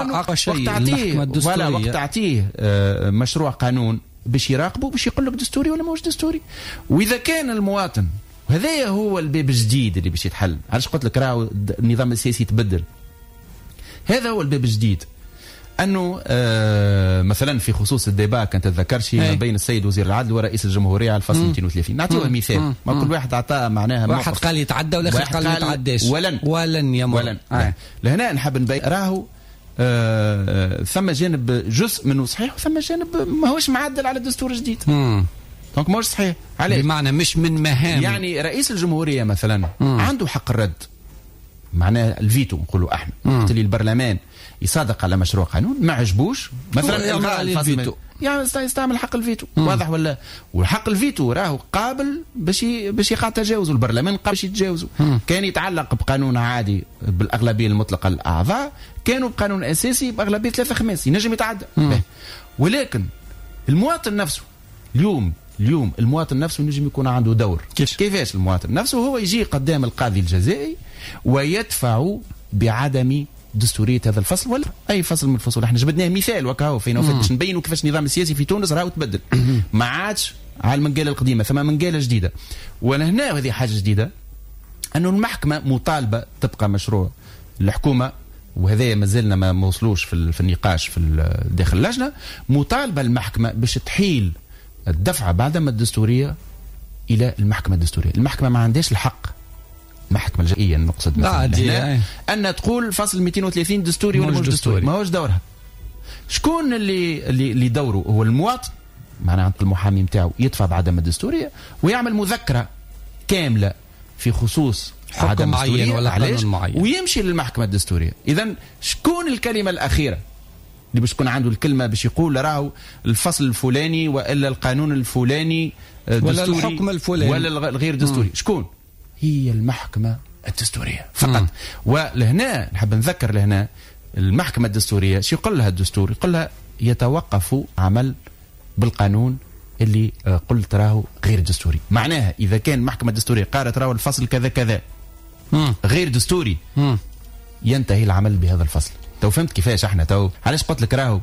Speaker 9: منه وقت تعطيه مشروع قانون باش يراقبه باش يقول لك دستوري ولا ماهوش دستوري. واذا كان المواطن، وهذا هو الباب الجديد اللي باش يتحل. علاش قلت لك راهو النظام السياسي يتبدل، هذا هو الباب الجديد. انه مثلا في خصوص الديبا كانت تذكرش ما بين السيد وزير العدل ورئيس الجمهوريه على الفصل 230. نعطيوه مثال. ما كل واحد عطاه معناها
Speaker 1: واحد قال يتعدى والاخر قال ما يتعداش. ولن يمر.
Speaker 9: لهنا نحب نبين راهو ثم جانب جزء منه صحيح وثم جانب ما هوش معدل على الدستور الجديد. دونك ماهوش صحيح. عليه
Speaker 1: بمعنى مش من مهام.
Speaker 9: يعني رئيس الجمهوريه مثلا عنده حق الرد، معناه الفيتو نقولوا احنا. وقت اللي البرلمان يصادق على مشروع قانون ما عجبوش مثلا الغاء الفيتو، يعني يستعمل حق الفيتو. واضح ولا؟ وحق الفيتو راهو قابل باش يقع تجاوزه. البرلمان قابل باش يتجاوزه. كان يتعلق بقانون عادي بالاغلبيه المطلقه للاعضاء، كانوا بقانون اساسي باغلبيه 3/5 ينجم يتعدى. ولكن المواطن نفسه اليوم المواطن نفسه ينجم يكون عنده دور. كيفاش المواطن نفسه؟ هو يجي قدام القاضي الجزائي ويدفع بعدم دستورية هذا الفصل ولا أي فصل من الفصول. احنا جبدناه مثال وكاو فينا باش نبينوا كيفاش النظام السياسي في تونس راهو تبدل. ما عادش على المنقالة القديمة، ثم منقالة جديدة. وهنا هذه حاجة جديدة، أنه المحكمة مطالبة تبقى مشروع الحكومة، وهذا ما زلنا ما وصلوش في النقاش في داخل اللجنة. مطالبة المحكمة باش تحيل الدفعة بعدم الدستورية إلى المحكمة الدستورية. المحكمة ما عندهاش الحق محكمة الجزائية نقصد مثلا أن تقول فصل 230 دستوري ولا مش دستوري، ما هوش دورها. شكون اللي دوره هو المواطن، معناها المحامي نتاعو يدفع بعدم الدستورية ويعمل مذكرة كاملة في خصوص
Speaker 1: حكم معين ولا قانون معين
Speaker 9: ويمشي للمحكمة الدستورية. إذن شكون الكلمة الأخيرة اللي باش يكون عنده الكلمة باش يقول راهو الفصل الفلاني وإلا القانون الفلاني
Speaker 1: ولا الحكم الفلاني
Speaker 9: ولا الغير دستوري؟ شكون؟ هي المحكمة الدستورية فقط. ولهنا نحب نذكر لهنا المحكمة الدستورية شو يقول لها الدستور؟ يقول لها يتوقف عمل بالقانون اللي قلت راهو غير دستوري. معناها إذا كان محكمة الدستورية قالت راهو الفصل كذا كذا غير دستوري ينتهي العمل بهذا الفصل. تو فهمت كيفاش احنا تو علاش قلت لك راهو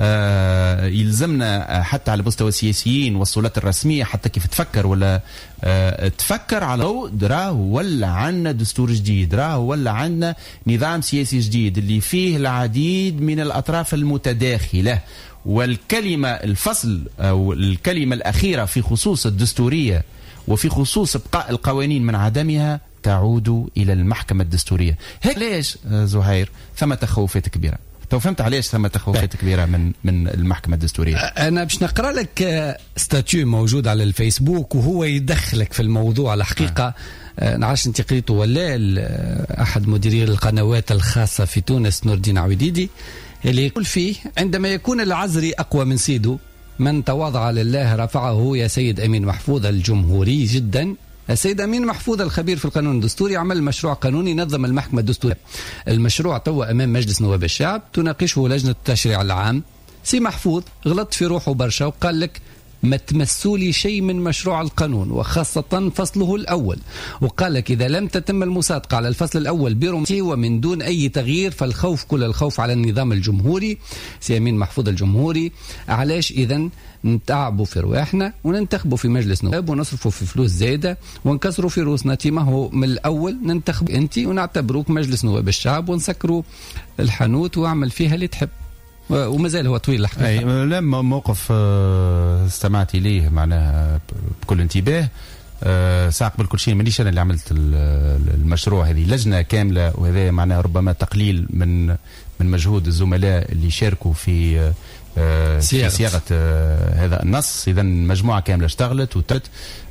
Speaker 9: يلزمنا حتى على مستوى السياسيين والسلطات الرسمية حتى كيف تفكر ولا تفكر على راهو ولا عندنا دستور جديد، راهو ولا عندنا نظام سياسي جديد اللي فيه العديد من الأطراف المتداخلة. والكلمة الفصل أو الكلمة الأخيرة في خصوص الدستورية وفي خصوص إبقاء القوانين من عدمها تعود إلى المحكمة الدستورية. هيك ليش زهير ثم تخوفات كبيرة؟ تو فهمت علاش ثم تخوفات كبيرة من المحكمة الدستورية.
Speaker 1: أنا باش نقرأ لك ستاتيو موجود على الفيسبوك وهو يدخلك في الموضوع. الحقيقة نعرفش انت قريته ولا أحد مديري القنوات الخاصة في تونس نور الدين عويديدي اللي يقول فيه عندما يكون العزري أقوى من سيده من تواضع لله رفعه يا سيد أمين محفوظ الجمهوري جدا. السيد أمين محفوظ الخبير في القانون الدستوري عمل مشروع قانوني نظم المحكمة الدستورية. المشروع توا أمام مجلس نواب الشعب تناقشه لجنة التشريع العام. سي محفوظ غلط في روحه برشا وقال لك ما تمسولي شيء من مشروع القانون وخاصة فصله الأول، وقال لك إذا لم تتم المصادقة على الفصل الأول برمته ومن دون أي تغيير فالخوف كل الخوف على النظام الجمهوري. سي أمين محفوظ الجمهوري علاش إذن نتعبوا في رواحنا وننتخبوا في مجلس نواب ونصرفوا في فلوس زايدة ونكسروا في روسنا؟ ما هو من الأول ننتخب أنت ونعتبروك مجلس نواب الشعب ونسكروا الحانوت واعمل فيها اللي تحب. ومازال هو طويل الحقيقة.
Speaker 9: أي لما موقف استمعت إليه معناها بكل انتباه. ساعة قبل كل شيء مانيش أنا اللي عملت المشروع، هذه لجنة كاملة، وهذا معناها ربما تقليل من مجهود الزملاء اللي شاركوا في صياغة هذا النص. إذا مجموعة كاملة اشتغلت وتت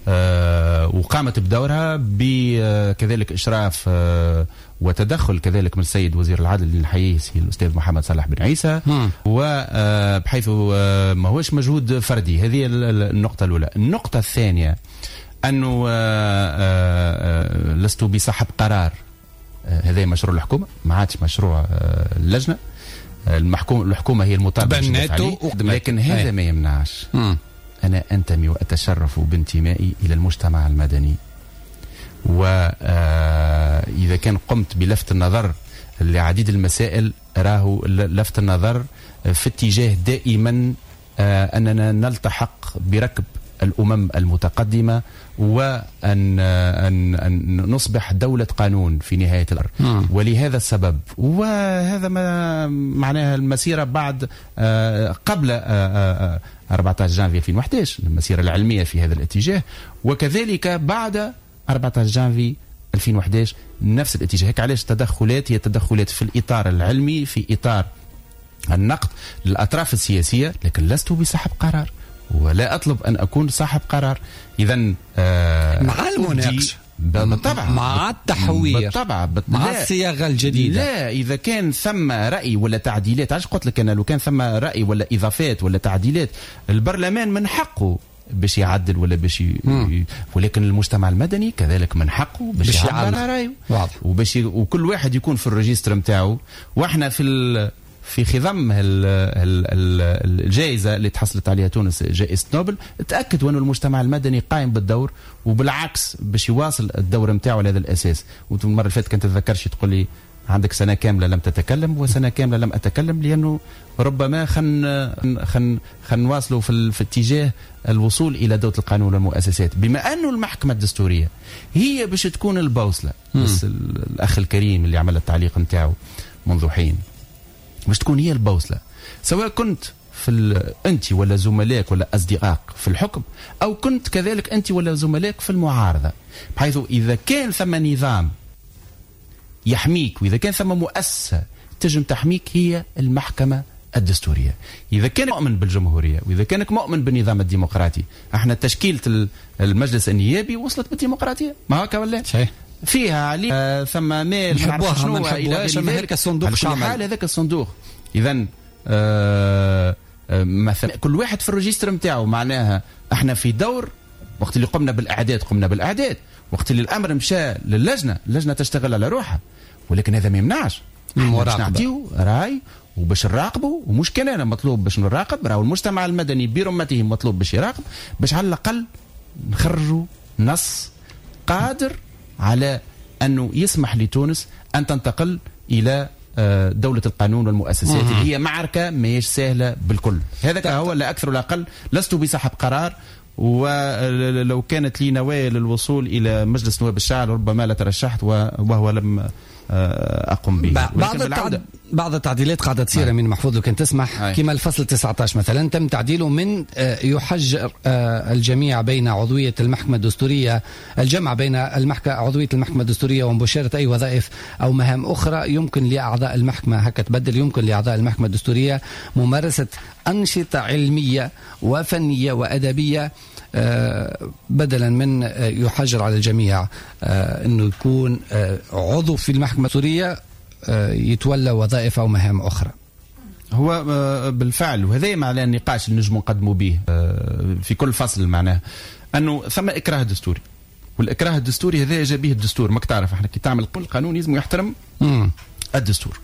Speaker 9: وقامت بدورها بكذلك إشراف وتدخل كذلك من السيد وزير العدل اللي نحييه الأستاذ محمد صالح بن عيسى، وبحيث ما هوش مجهود فردي. هذه النقطة الأولى. النقطة الثانية أنه لست بصاحب قرار. هذا مشروع الحكومة، ما عادش مشروع اللجنة. الحكومة هي المطالبة، لكن هذا ما يمنعش أنا أنتمي وأتشرف بانتمائي إلى المجتمع المدني. وإذا كان قمت بلفت النظر لعديد المسائل راهو لفت النظر في اتجاه دائما أننا نلتحق بركب الأمم المتقدمة وأن نصبح دولة قانون في نهاية الأمر. ولهذا السبب وهذا ما معناها المسيرة بعد قبل 14 جانفي 2011 المسيرة العلمية في هذا الاتجاه، وكذلك بعد 14 جانفي 2011 نفس الاتجاه. هيك علاش التدخلات هي تدخلات في الإطار العلمي، في إطار النقد للأطراف السياسية، لكن لست بصاحب قرار ولا أطلب أن أكون صاحب قرار. إذن
Speaker 1: مع المناقشة
Speaker 9: بالطبع،
Speaker 1: مع التحوير،
Speaker 9: بالطبع
Speaker 1: مع الصياغة الجديدة.
Speaker 9: لا، إذا كان ثم رأي ولا تعديلات، علاش قلت لك أنا لو كان ثم رأي ولا إضافات ولا تعديلات البرلمان من حقه باش يعدل ولا باش ولكن المجتمع المدني كذلك من حقه باش يعبر رأيه وباش وكل واحد يكون في الريجستر نتاعو. واحنا في خضم الجائزة اللي تحصلت عليها تونس، جائزة نوبل، تأكد أن المجتمع المدني قائم بالدور، وبالعكس باش يواصل الدور نتاعو على هذا الأساس. والمرة اللي فاتت كنت تذكرش تقول لي عندك سنة كاملة لم تتكلم وسنة كاملة لم أتكلم، لأنه ربما خن نواصلوا في اتجاه الوصول إلى دولة القانون والمؤسسات، بما أنه المحكمة الدستورية هي باش تكون البوصلة. بس الأخ الكريم اللي عمل التعليق نتاعو منذ حين باش تكون هي البوصلة، سواء كنت أنت ولا زملائك ولا أصدقائك في الحكم، أو كنت كذلك أنت ولا زملائك في المعارضة، بحيث إذا كان ثم نظام يحميك وإذا كان ثم مؤسسة تجم تحميك هي المحكمة الدستورية. إذا كان مؤمن بالجمهورية وإذا كانك مؤمن بالنظام الديمقراطي، احنا تشكيلة المجلس النيابي وصلت بالديمقراطية، ما هكا ولا؟ فيها عليه ثم مال
Speaker 1: نحبوها ما نحبوهاش، ما هيك الصندوق
Speaker 9: شامل هذاك الصندوق. إذا مثلا كل واحد في الريجستر نتاعو، معناها احنا في دور وقت اللي قمنا بالأعداد، وقت اللي الأمر مشى للجنة، اللجنة تشتغل على روحها، ولكن هذا ما يمنعش نعطيو راي وباش نراقبوا، ومش كان انا مطلوب باش نراقب، راهو المجتمع المدني برمته مطلوب باش يراقب، باش على الاقل نخرجوا نص قادر على انه يسمح لتونس ان تنتقل الى دولة القانون والمؤسسات اللي هي معركة ما هيش سهلة بالكل. هذا هو لا اكثر ولا اقل. لست بصاحب قرار، ولو كانت لي نوايا للوصول الى مجلس نواب الشعب ربما لترشحت وهو لم اقوم به.
Speaker 1: بعض التعديلات قاعده تصير من محفوظ لو كان تسمح، كما الفصل 19 مثلا تم تعديله من يحجر الجميع بين عضويه المحكمه الدستوريه، الجمع بين عضويه المحكمه الدستوريه ومباشره اي وظائف او مهام اخرى. يمكن لاعضاء المحكمه هكا تبدل، يمكن لاعضاء المحكمه الدستوريه ممارسه انشطه علميه وفنيه وادبيه بدلا من يحجر على الجميع انه يكون عضو في المحكمة الدستورية يتولى وظائف او مهام اخرى.
Speaker 9: هو بالفعل، وهذا معناه النقاش اللي نجم نقدموا به في كل فصل، معناه انه ثم اكراه دستوري، والاكراه الدستوري هذا جا به الدستور. ماك تعرف احنا كي تعمل قانون لازم يحترم الدستور،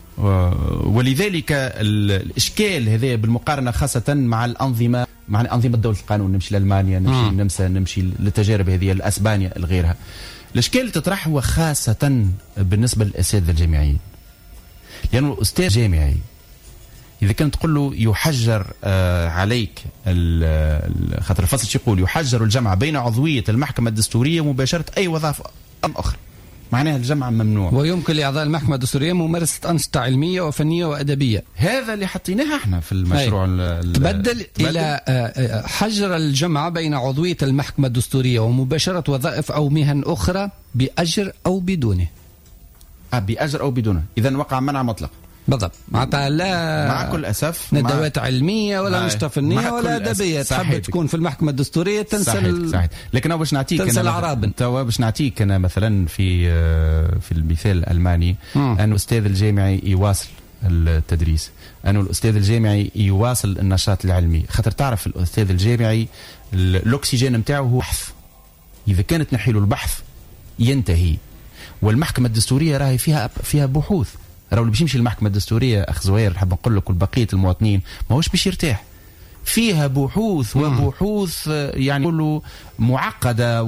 Speaker 9: ولذلك الاشكال هذا بالمقارنه خاصه مع الانظمه، مع انظمه دوله القانون، نمشي لالمانيا، نمشي للنمسا، نمشي للتجارب هذه الاسبانيا لغيرها. الاشكال اللي تطرح هو خاصه بالنسبه للاساتذه الجامعيين، لانه يعني الاستاذ جامعي اذا كنت تقول له يحجر عليك، خاطر الفصل شو يقول؟ يحجر الجمع بين عضويه المحكمه الدستوريه ومباشره اي وظائف اخرى، معناها الجمع ممنوع.
Speaker 1: ويمكن لأعضاء المحكمة الدستورية ممارسة أنشطة علمية وفنية وأدبية.
Speaker 9: هذا اللي حطيناه احنا في المشروع.
Speaker 1: تبدل إلى حجر الجمع بين عضوية المحكمة الدستورية ومباشرة وظائف أو مهن أخرى بأجر أو بدونه.
Speaker 9: بأجر أو بدونه، إذن وقع منع مطلق.
Speaker 1: بالضبط، معناتها لا
Speaker 9: مع كل أسف
Speaker 1: ندوات علمية ولا أنشطة فنية ولا أدبية تحب تكون في المحكمة الدستورية تنسى
Speaker 9: صحيح. لكن أنا باش نعطيك
Speaker 1: العرابن،
Speaker 9: باش نعطيك أنا مثلا في المثال الألماني، أن الأستاذ الجامعي يواصل التدريس، أنه الأستاذ الجامعي يواصل النشاط العلمي، خاطر تعرف الأستاذ الجامعي الأكسجين نتاعو هو بحث، إذا كانت نحيله البحث ينتهي. والمحكمة الدستورية راهي فيها بحوث، راهو اللي باش يمشي المحكمة الدستورية أخ زوير نحب نقول لك والبقية المواطنين ماهوش باش يرتاح، فيها بحوث وبحوث يعني كله معقدة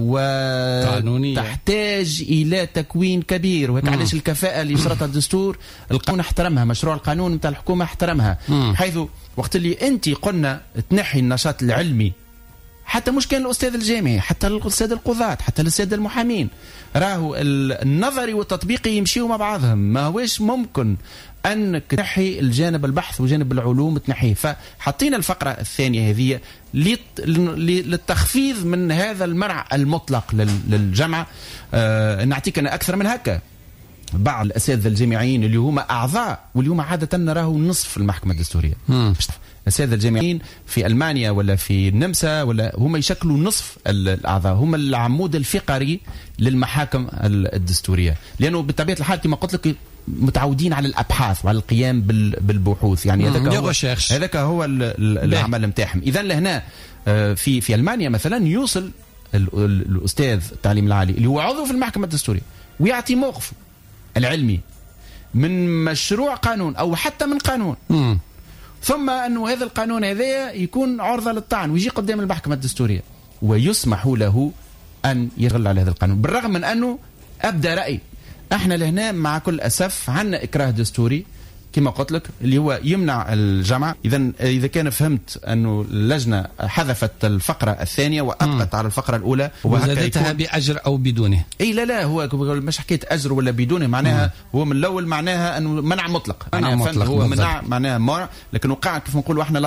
Speaker 9: وتحتاج إلى تكوين كبير، وهيك علاش الكفاءة اللي يشرطها الدستور القانون احترمها، مشروع القانون نتاع الحكومة احترمها، حيث وقت اللي أنت قلنا تنحي النشاط العلمي، حتى مش كان الأستاذ الجامعي، حتى السادة القضاة، حتى السادة المحامين، راهو النظري والتطبيقي يمشيوا مع بعضهم، ما هوش ممكن أنك تنحي الجانب البحث وجانب العلوم تنحيه. فحطينا الفقرة الثانية هذه للتخفيض من هذا المنع المطلق للجمع. نعطيك أنا أكثر من هكا، بعض الأساتذة الجامعيين اللي هم أعضاء، واللي هم عادة نراهو نصف المحكمة الدستورية، الأساتذة الجامعيين في ألمانيا ولا في النمسا ولا هم يشكلوا نصف الأعضاء، هم العمود الفقري للمحاكم الدستورية، لأنه بطبيعة الحال كما قلت لك متعودين على الأبحاث وعلى القيام بالبحوث، يعني هذاك هو العمل نتاعهم. إذا لهنا في ألمانيا مثلا يوصل الأستاذ التعليم العالي اللي هو عضو في المحكمة الدستورية ويعطي موقف العلمي من مشروع قانون أو حتى من قانون، ثم أنه هذا القانون هذا يكون عرضة للطعن ويجي قدام المحكمة الدستورية ويسمح له أن يغل على هذا القانون، بالرغم من أنه أبدأ رأي. احنا لهنا مع كل أسف عندنا إكراه دستوري كما قلت لك اللي هو يمنع الجمع. إذا كان فهمت أنه اللجنة حذفت الفقرة الثانية وأبقت على الفقرة الأولى
Speaker 1: وزادتها بأجر أو بدونه.
Speaker 9: أي لا هو مش حكاية أجر ولا بدونه، معناها هو من الأول معناها أنه منع مطلق، هو منع معناها لكن وقع كيف نقولوا احنا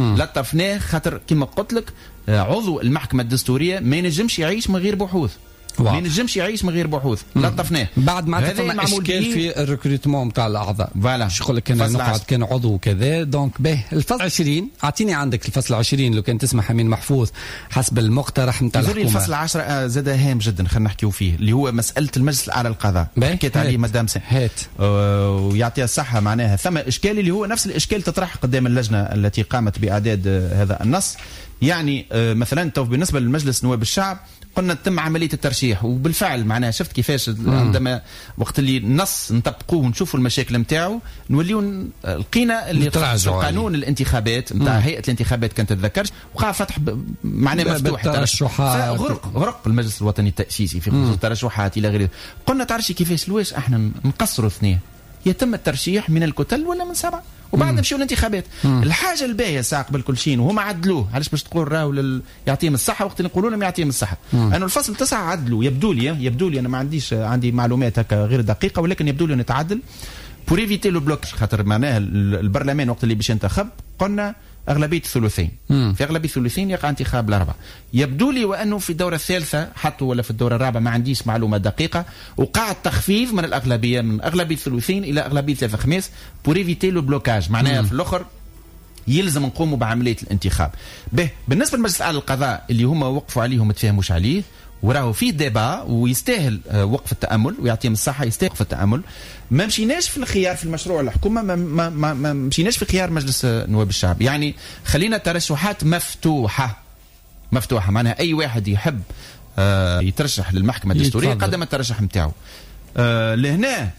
Speaker 9: لطفناه خاطر كما قلت لك عضو المحكمة الدستورية ما ينجمش يعيش من غير بحوث، ما ينجمش يعيش من غير بحوث. لطفناه
Speaker 1: بعد ما فما اشكال في الريكروتمون نتاع الاعضاء.
Speaker 9: شو
Speaker 1: يقول لك انا نقعد كان عضو وكذا. دونك به الفصل 20 اعطيني عندك الفصل 20 لو كان تسمح امين محفوظ حسب المقترح نتاع الحكومه.
Speaker 9: الفصل 10 زاد هام جدا خلينا نحكيو فيه اللي هو مساله المجلس الاعلى للقضاء. حكيت عليه مدام
Speaker 1: هات
Speaker 9: ويعطيها الصحه. معناها ثم اشكال اللي هو نفس الاشكال تطرح قدام اللجنه التي قامت باعداد هذا النص. يعني مثلا بالنسبه للمجلس نواب الشعب قلنا تم عمليه الترشيح وبالفعل معناها شفت كيفاش عندما وقت اللي النص نطبقوه ونشوفوا المشاكل نتاعو نوليو لقينا اللي قانون الانتخابات نتاع هيئه الانتخابات كانت تتذكرش وقع فتح معناه مفتوح
Speaker 1: الترشحات
Speaker 9: غرق المجلس الوطني التاسيسي في خصوص الترشحات الى غيره. قلنا تعرفي كيفاش لواش احنا نقصروا اثنين يتم الترشيح من الكتل ولا من 7 وبعد نمشيو للانتخابات. الحاجه الباهيه ساعه قبل كل شيء وهم عدلوه. علاش باش تقول راهو يعطيهم الصحه وقت اللي نقولوا لهم يعطيهم الصحه. انه الفصل 9 عدلوا يبدو لي انا ما عندي معلومات هكا غير دقيقه ولكن يبدو لي انه تعدل بور ايفيتي لو بلوك. خاطر معناها البرلمان وقت اللي باش ينتخب قلنا اغلبيه الثلثين. في اغلبيه الثلثين يقع انتخاب الاربعه. يبدو لي وانه في الدوره الثالثه حتى ولا في الدوره الرابعه ما عنديش معلومه دقيقه وقع التخفيض من الاغلبيه من اغلبيه الثلثين الى اغلبيه 3/5 بور ايفيتي لو بلوكاج. معناها في الاخر يلزم نقوموا بعمليه الانتخاب. بالنسبه للمجلس الاعلى للقضاء اللي هما وقفوا عليه وما تفاهموش عليه وراه فيه ديبا ويستاهل وقف التامل ويعطيهم الصحه يستاهل وقف التامل. ما مشيناش في الخيار في المشروع الحكومه ما مشيناش في خيار مجلس نواب الشعب. يعني خلينا ترشحات مفتوحه معناها اي واحد يحب يترشح للمحكمه الدستوريه قدم الترشح نتاعو. لهنا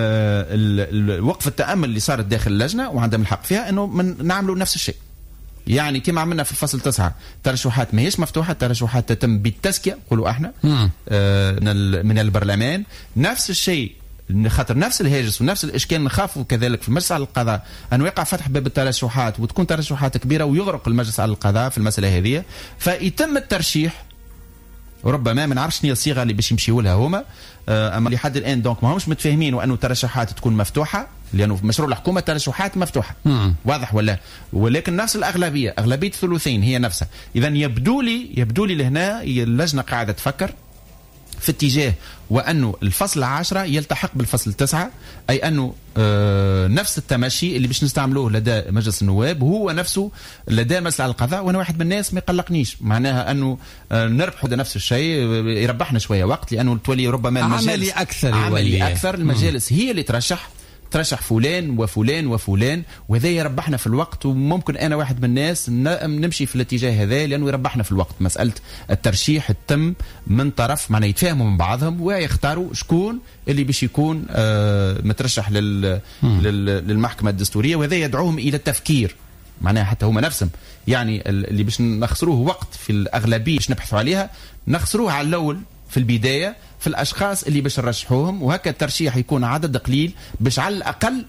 Speaker 9: وقف التامل اللي صارت داخل اللجنه وعندهم الحق فيها انه نعملوا نفس الشيء. يعني كما عملنا في الفصل 9 ترشحات ما هيش مفتوحه ترشحات تتم بالتزكيه قولوا احنا من البرلمان. نفس الشيء خاطر نفس الهاجس ونفس الاشكال نخافوا كذلك في المجلس على القضاء انه يقع فتح باب الترشحات وتكون ترشحات كبيره ويغرق المجلس على القضاء في المساله هذه. فيتم الترشيح وربما ما نعرفش شنو الصيغه اللي باش يمشيوا لها هما. اما لحد الان دونك ما همش متفاهمين وانه ترشحات تكون مفتوحه لانه في مشروع الحكومه ترشحات مفتوحه. واضح ولا؟ ولكن نفس اغلبيه الثلثين هي نفسها. اذا يبدو لي لهنا اللجنه قاعده تفكر في اتجاه وانه الفصل 10 يلتحق بالفصل 9 اي انه نفس التمشي اللي باش نستعملوه لدى مجلس النواب هو نفسه لدى مجلس القضاء. وانا واحد من الناس ما يقلقنيش معناها انه نربحوا نفس الشيء يربحنا شويه وقت لانه تولي ربما
Speaker 1: عملي اكثر
Speaker 9: المجالس هي اللي ترشح فلان وفلان وفلان وهذا يربحنا في الوقت. وممكن انا واحد من الناس نمشي في الاتجاه هذا لانه يربحنا في الوقت. مساله الترشيح تتم من طرف معناه يتفاهموا من بعضهم ويختاروا شكون اللي باش يكون مترشح للمحكمه الدستوريه وهذا يدعوهم الى التفكير. معناها حتى هما نفسهم يعني اللي باش نخسروه وقت في الاغلبيه باش نبحثوا عليها نخسروه على الاول في البدايه في الاشخاص اللي باش نرشحوهم وهكا الترشيح يكون عدد قليل باش على الاقل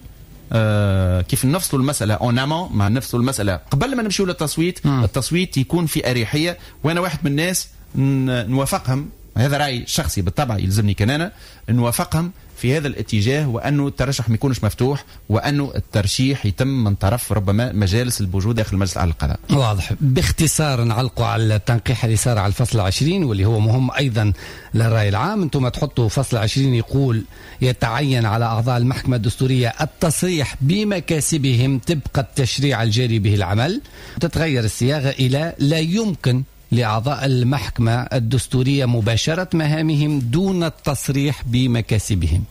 Speaker 9: كيف نفصلوا المساله اونامون مع نفصلوا المساله قبل ما نمشيو للتصويت. التصويت يكون في اريحيه وانا واحد من الناس نوافقهم. هذا راي شخصي بالطبع يلزمني كان نوافقهم في هذا الاتجاه وانه الترشح ما يكونش مفتوح وانه الترشيح يتم من طرف ربما مجالس الوجود داخل المجلس على القضاء.
Speaker 1: واضح. باختصار نعلقوا على التنقيح اللي صار على الفصل 20 واللي هو مهم ايضا للراي العام. انتم تحطوا فصل 20 يقول يتعين على اعضاء المحكمه الدستوريه التصريح بمكاسبهم طبق التشريع الجاري به العمل. تتغير الصياغه الى لا يمكن لأعضاء المحكمة الدستورية مباشرة مهامهم دون التصريح بمكاسبهم.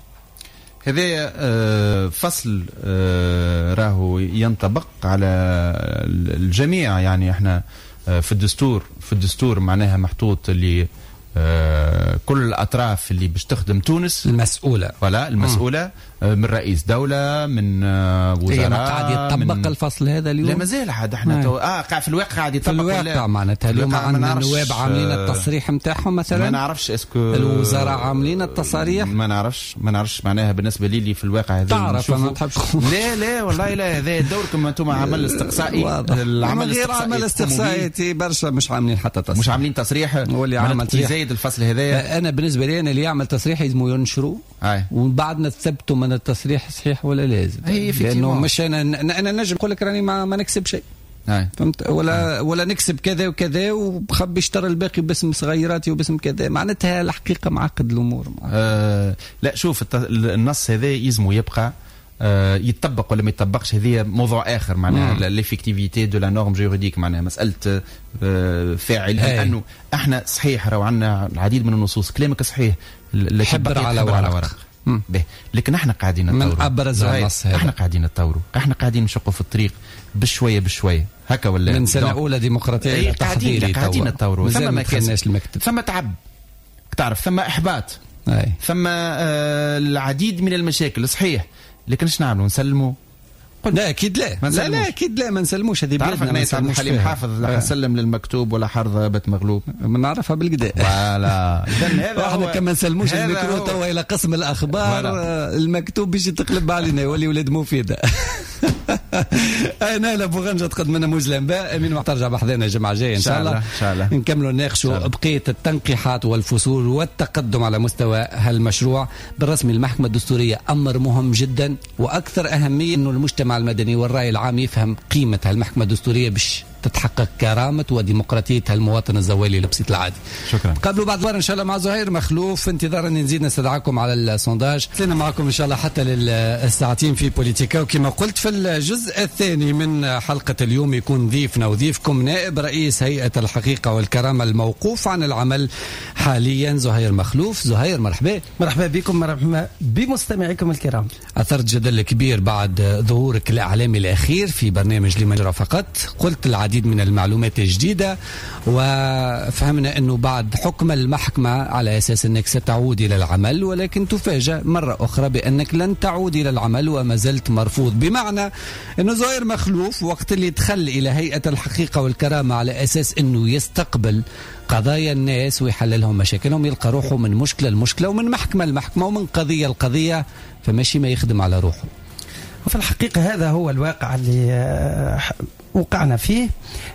Speaker 9: هذا فصل راهو ينطبق على الجميع. يعني احنا في الدستور معناها محطوط اللي كل الأطراف اللي باش تخدم تونس
Speaker 1: المسؤولة
Speaker 9: من رئيس دولة من وزراء.
Speaker 1: قاعد يطبق الفصل هذا اليوم؟
Speaker 9: لا مازال حد احنا قاعد في الواقع قاعد يطبق.
Speaker 1: في الواقع معناتها اليوم عندنا النواب عاملين التصريح نتاعهم مثلا.
Speaker 9: ما نعرفش اسكو
Speaker 1: الوزراء عاملين التصاريح.
Speaker 9: ما نعرفش معناها بالنسبة لي في الواقع هذا
Speaker 1: تعرف انا تحبش.
Speaker 9: لا والله لا هذا دوركم انتم عمل استقصائي.
Speaker 1: العمل غير عمل استقصائي برشا مش عاملين حتى تصريح.
Speaker 9: مش عاملين تصريح.
Speaker 1: واللي عمل
Speaker 9: زايد الفصل هذا.
Speaker 1: انا بالنسبة لي انا اللي يعمل تصريح لازم ينشروا وبعد نثبتوا من التصريح صحيح ولا لازم. لانه مش انا نجم نقول لك راني ما نكسب شيء. فهمت؟ ولا نكسب كذا وكذا وبخبي اشترى الباقي باسم صغيراتي وباسم كذا. معناتها الحقيقة معقد الأمور.
Speaker 9: لا شوف النص هذا يلزمه يبقى يتطبق ولا ما يتطبقش، هذه موضوع اخر. معناها ليفيكتيفيتي دو لا نورم جوريديك، معناها مساله فاعل. لانه احنا صحيح راهو عندنا العديد من النصوص، كلامك صحيح،
Speaker 1: حبر على ورق.
Speaker 9: لكن احنا قاعدين نطوروا
Speaker 1: من ابرز النص هذا.
Speaker 9: احنا قاعدين نطوروا، احنا قاعدين نشقوا في الطريق بشويه بشويه هكا، ولا
Speaker 1: من سنه اولى ديمقراطيه تحضيري
Speaker 9: قاعدين نطوروا.
Speaker 1: ثم ما كناش المكتب،
Speaker 9: ثم تعب، تعرف، ثم احباط، ثم العديد من المشاكل صحيح. لكن ايش نعملوا؟ نسلموا؟
Speaker 1: لا اكيد لا اكيد لا، ما نسلموش. هذه بلادنا ما نسلموش.
Speaker 9: حليم حافظ لا نسلم للمكتوب ولا حرض بات مغلوب،
Speaker 1: بنعرفها بالقدا.
Speaker 9: فوالا
Speaker 1: احنا كما نسلموش الميكرو توا الى قسم الاخبار المكتوب باش يتقلب علينا يولي ولاد مفيده. انا لابو غنجه تقدم لنا موج الانباء. امين ترجع بحذانا الجمعه الجايه ان شاء الله.
Speaker 9: ان شاء الله
Speaker 1: نكملوا نناقشوا بقيه التنقيحات والفصول والتقدم على مستوى هالمشروع. بالرسمي المحكمه الدستوريه امر مهم جدا، واكثر اهميه انه المجتمع المدني والراي العام يفهم قيمه هالمحكمه الدستوريه باش تتحقق كرامة وديمقراطية المواطن الزوالي لبسيط العادي.
Speaker 9: شكرا.
Speaker 1: قبلوا بعد إن شاء الله مع زهير مخلوف، انتظار أن نزيد نستدعاكم على السونداج. لنا معكم إن شاء الله حتى للساعتين في بوليتيكا. وكما قلت في الجزء الثاني من حلقة اليوم يكون ضيفنا وضيفكم نائب رئيس هيئة الحقيقة والكرامة الموقوف عن العمل حاليا زهير مخلوف. زهير مرحبا.
Speaker 10: مرحبا بكم، مرحبا بمستمعيكم الكرام.
Speaker 1: أثرت جدل كبير بعد ظهورك الإعلامي الأخير في برنامج لمن جرى فقط. قلت العديد من المعلومات الجديدة، وفهمنا أنه بعد حكم المحكمة على أساس أنك ستعود إلى العمل، ولكن تفاجأ مرة أخرى بأنك لن تعود إلى العمل وما زلت مرفوض. بمعنى أنه زهير مخلوف وقت اللي دخل إلى هيئة الحقيقة والكرامة على أساس أنه يستقبل قضايا الناس ويحللهم مشاكلهم، يلقى روحه من مشكلة لمشكلة ومن محكمة لمحكمة ومن قضية لقضية، فماشي ما يخدم على روحه.
Speaker 10: وفي الحقيقة هذا هو الواقع اللي وقعنا فيه.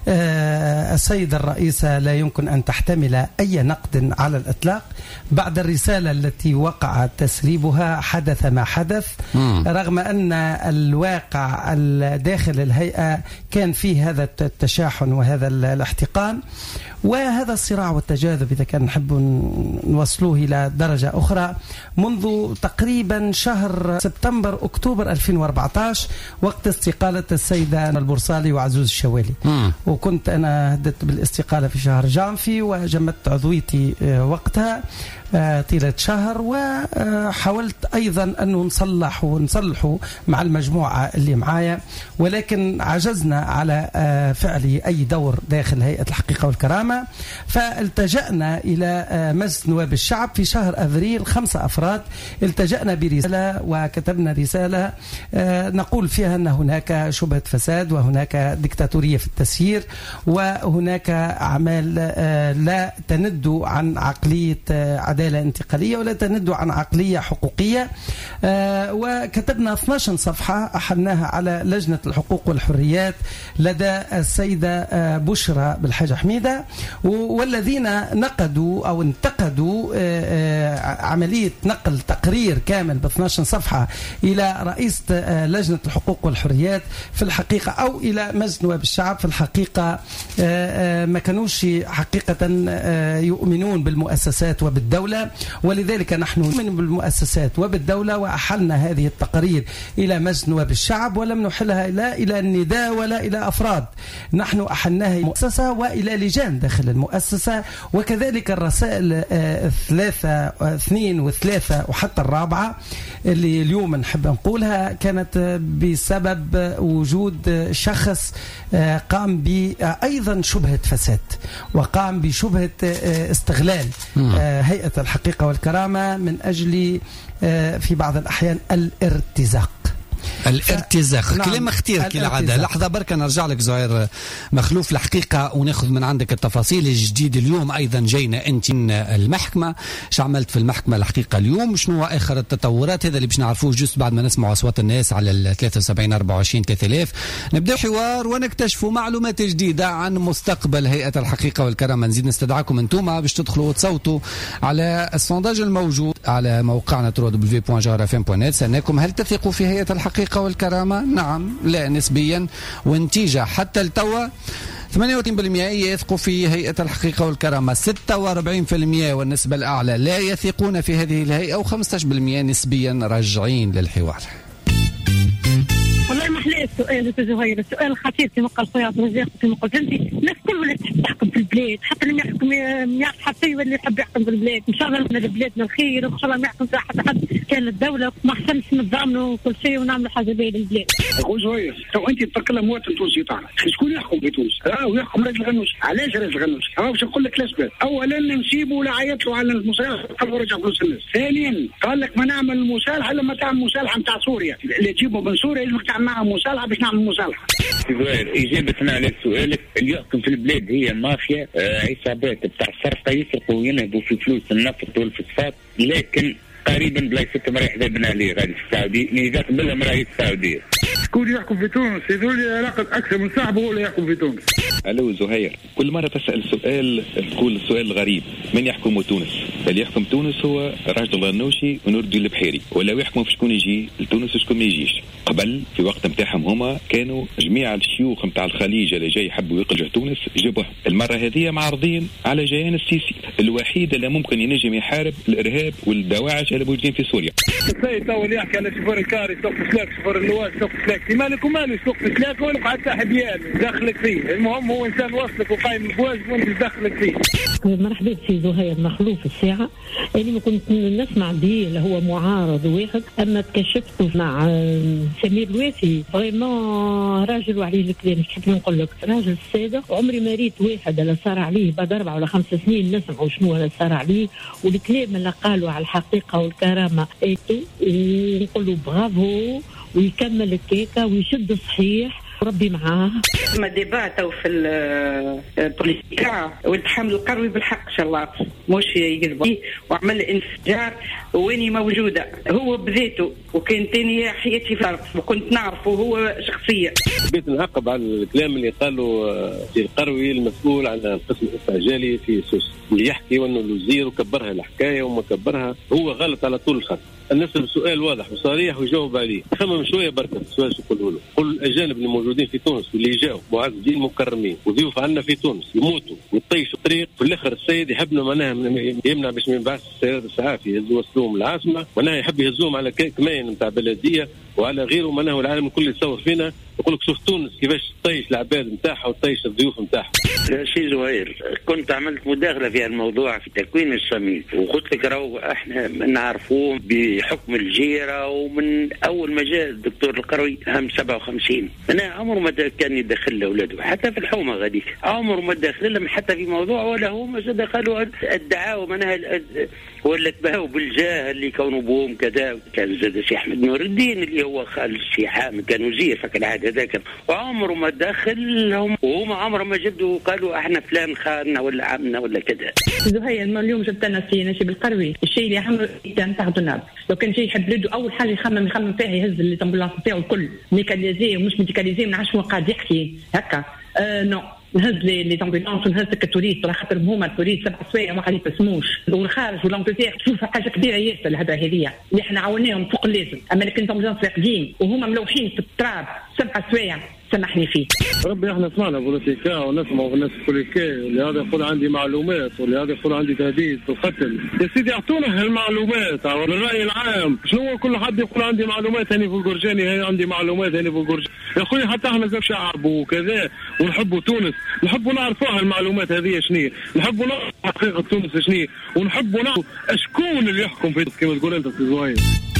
Speaker 10: السيدة الرئيسة لا يمكن أن تحتمل أي نقد على الإطلاق بعد الرسالة التي وقع تسريبها. حدث ما حدث، رغم أن الواقع داخل الهيئة كان فيه هذا التشاحن وهذا الاحتقان وهذا الصراع والتجاذب، إذا كان نحب نوصلوه إلى درجة أخرى، منذ تقريبا شهر سبتمبر أكتوبر 2014 وقت استقالة السيدة البرصالي وعزوز الشوالي. وكنت أنا هددت بالاستقالة في شهر جانفي وجمدت عضويتي وقتها طيلة شهر، وحاولت أيضا أنه نصلحه مع المجموعة اللي معايا، ولكن عجزنا على فعل أي دور داخل هيئة الحقيقة والكرامة. فالتجأنا إلى مجلس نواب الشعب في شهر أبريل، 5 أفراد التجأنا برسالة وكتبنا رسالة نقول فيها أن هناك شبهة فساد وهناك ديكتاتورية في التسيير وهناك أعمال لا تند عن عقلية عدالة انتقالية ولا تند عن عقلية حقوقية. وكتبنا 12 صفحة أحلناها على لجنة الحقوق والحريات لدى السيدة بشرى بالحاج حميدة، والذين نقدوا أو انتقدوا عملية نقل تقرير كامل ب 12 صفحة إلى رئيس لجنة الحقوق والحريات في الحقيقة أو إلى مجلس نواب الشعب في الحقيقة ما كانوش حقيقة يؤمنون بالمؤسسات وبالدولة، ولذلك نحن نؤمن بالمؤسسات وبالدولة وأحلنا هذه التقارير إلى مجلس نواب الشعب ولم نحلها لا إلى النداء ولا إلى أفراد، نحن أحلناها مؤسسة وإلى لجان داخل المؤسسة، وكذلك الرسائل 3 2 و3 وحتى الرابعة اللي اليوم نحب نقولها كانت بسبب وجود شخص قام بأيضا شبهة فساد وقام بشبهة استغلال هيئة الحقيقة والكرامة من أجل في بعض الأحيان الارتزاق.
Speaker 1: كلام اختير كالعادة. لحظة بركة نرجع لك زهير مخلوف الحقيقة وناخذ من عندك التفاصيل الجديد. اليوم أيضا جينا أنت من المحكمة، شو عملت في المحكمة الحقيقة اليوم، شنو آخر التطورات؟ هذا اللي باش نعرفوه جست بعد ما نسمع أصوات الناس على 73 24 3000. نبدأ حوار ونكتشفوا معلومات جديدة عن مستقبل هيئة الحقيقة والكرامة. نزيد نستدعاكم أنتم باش تدخلوا وتصوتوا على السونداج الموجود على موقعنا www.jarfm.net. سألناكم هل تثقوا في هيئة الحقيقة الحقيقة والكرامة؟ نعم، لا نسبيا. ونتيجة حتى التوا 38% يثقوا في هيئة الحقيقة والكرامة، 46% والنسبة الأعلى لا يثقون في هذه الهيئة، و15% نسبيا راجعين للحوار.
Speaker 5: والله ما احلى السؤال يا زهير، السؤال خطير كما قال خويا عبد الرزاق كما قلت انت. الناس كل ولا تحكم في البلاد، حتى اللي يحكم يعرف حتى اللي يحب يحكم في البلاد. ان شاء الله لنا بلادنا الخير، وان شاء الله ما يحكم حتى حد كان الدوله ما احسنش نظامنا وكل شيء ونعملوا حاجه باهيه للبلاد.
Speaker 11: اخو زهير تو انت تتكلم مواطن تونسي طالع، شكون يحكم في تونس؟ ويحكم راجل غنوشي. علاش راجل غنوشي؟ باش نقول لك الاسباب. اولا نسيبوا ولا عيطوا على المصالحه قالوا رجع فلوس الناس. ثانيا قال لك ما نعمل المصالحه لما تعمل مصالحه نتاع سوريا، اللي تجيبوا من سوريا لازم تعمل معهم مصالحه باش نعمل مصالحه.
Speaker 12: إجابة على سؤالك، اللي يحكم في البلاد هي المافيا، عصابات بتاع السرقة يسرقوا وينهبوا في فلوس النفط والفوسفات، لكن قريبا بلايصتهم رايح بن علي غادي في السعودية، إذا قبلهم راهي السعودية.
Speaker 11: شكون يحكم في تونس؟ يقول لي علاقة أكثر من صاحبه هو اللي يحكم في تونس.
Speaker 13: ألو زهير، كل مرة تسأل سؤال تقول السؤال غريب، من يحكم تونس؟ اللي يحكم تونس هو راشد الغنوشي ونور الدين البحيري، ولا يحكموا في شكون يجي لتونس وشكون ما يجيش. قبل في وقت نتاعهم هما كانوا جميع الشيوخ نتاع الخليج اللي جاي يحبوا يقلجوا تونس جابوه. المرة هذه معارضين على جيان السيسي، الوحيد اللي ممكن ينجم يحارب الإرهاب والدواعش اللي موجودين في سوريا.
Speaker 11: السيد تو اللي يحكي على شفار الكاري سوق سلاك، شفار اللواء سوق سلاك، مالك ومالي سوق سلاك ولا حتى حبيان دخلك فيه. المهم هو انسان وصلك وقايم بواجب وانت دخلك فيه.
Speaker 5: مرحبا سي زهير مخلوف الساعه. اللي ما كنت نسمع به اللي هو معارض واحد، اما تكشفته مع سمير الوافي فريمون راجل وعليه الكلام. مش حكيت نقول لك راجل صادق، عمري ما ريت واحد اللي صار عليه بعد 4 ولا 5 سنين نسمعوا شنو اللي صار عليه والكلام اللي قالوا على الحقيقه والكرامه. نقول له برافو ويكمل الكيكه ويشد صحيح ربي معاه.
Speaker 14: ما ديباتو في البوليتيكا والتحمل القروي بالحق ان شاء الله مش يقلبوا وعمل انفجار ويني موجوده هو بذاته، وكان تاني حياتي فرق وكنت نعرفه هو شخصيا.
Speaker 15: حبيت نعقب على الكلام اللي قاله سي القروي المسؤول عن القسم الاستعجالي في سوس، اللي يحكي وانه الوزير وكبرها الحكايه وما كبرها، هو غلط على طول الخط. نسأل سؤال واضح وصريح ويجاوب عليه. خمم شويه بركه السؤال شو يقولوا له. كل الاجانب اللي موجودين في تونس واللي جاوا معززين مكرمين وضيوف عندنا في تونس يموتوا ويطيشوا الطريق، في الاخر السيد يحبنا معناها يمنع باش ما ينبعث السيارات الاسعاف يهزوا وصلوهم العاصمه، معناها يحب يهزوهم على كمين نتاع بلديه وعلى غيره، معناه العالم الكل يتصور فينا يقول لك شوف تونس كيفاش تطيش العباد نتاعها وتطيش الضيوف نتاعها.
Speaker 12: شي زهير، كنت عملت مداخله في الموضوع في تكوين الصميم وقلت لك راهو احنا نعرفوه بحكم الجيره، ومن اول ما جاء الدكتور القروي عام 57 انا عمره ما كان يدخل لاولاده حتى في الحومه غاديك، عمره ما دخل لهم حتى في موضوع ولا هم زاد قالوا الدعاوى منها ولا تباهوا بالجاه اللي كانوا بوهم كذا. كان زاد سي احمد نور الدين اللي هو خالد سي حامد كان وزير فك العاده هذاك، وعمره ما دخلهم وهم عمره ما جدوا قالوا احنا فلان خاننا ولا عمنا ولا كذا.
Speaker 14: زهير اليوم جبت انا في نجيب القروي الشيء اللي يهم كان تاخذ النار. لو كان شيء يحب بلده اول حاجه يخمم فيها يهز الامبولانس نتاعو الكل ميكانيزي ومش ميكانيزي، من عشان قاعد يحكي هكا نو نهز لي زامبولانس ونهز التوريست على خاطر هما التوريست 7 سوايع ما حد يفهموش، والخارج والانتظار تشوف حاجه كبيره ياسر الهدره هذيا اللي احنا عاوناهم فوق اللازم. اما لكن زامبولانس راقدين وهما ملوحين في التراب 7 سوايع سامحني فيه.
Speaker 11: ربي احنا سمعنا بوليتيكا ونسمعوا الناس بوليتيكا اللي هذا يقول عندي معلومات واللي هذا يقول عندي تهديد بالقتل. يا سيدي اعطونا هالمعلومات او الراي العام، شنو كل حد يقول عندي معلومات هاني في الجرجاني هاني عندي معلومات هاني في الجرجاني. يا اخوي حتى احنا زي شعب وكذا ونحبوا تونس، نحبوا نعرفوها المعلومات هذه شنو، نحبوا نعرفوا حقيقه تونس شنو، ونحبوا نعرفوا شكون اللي يحكم في كما تقول انت في زهير.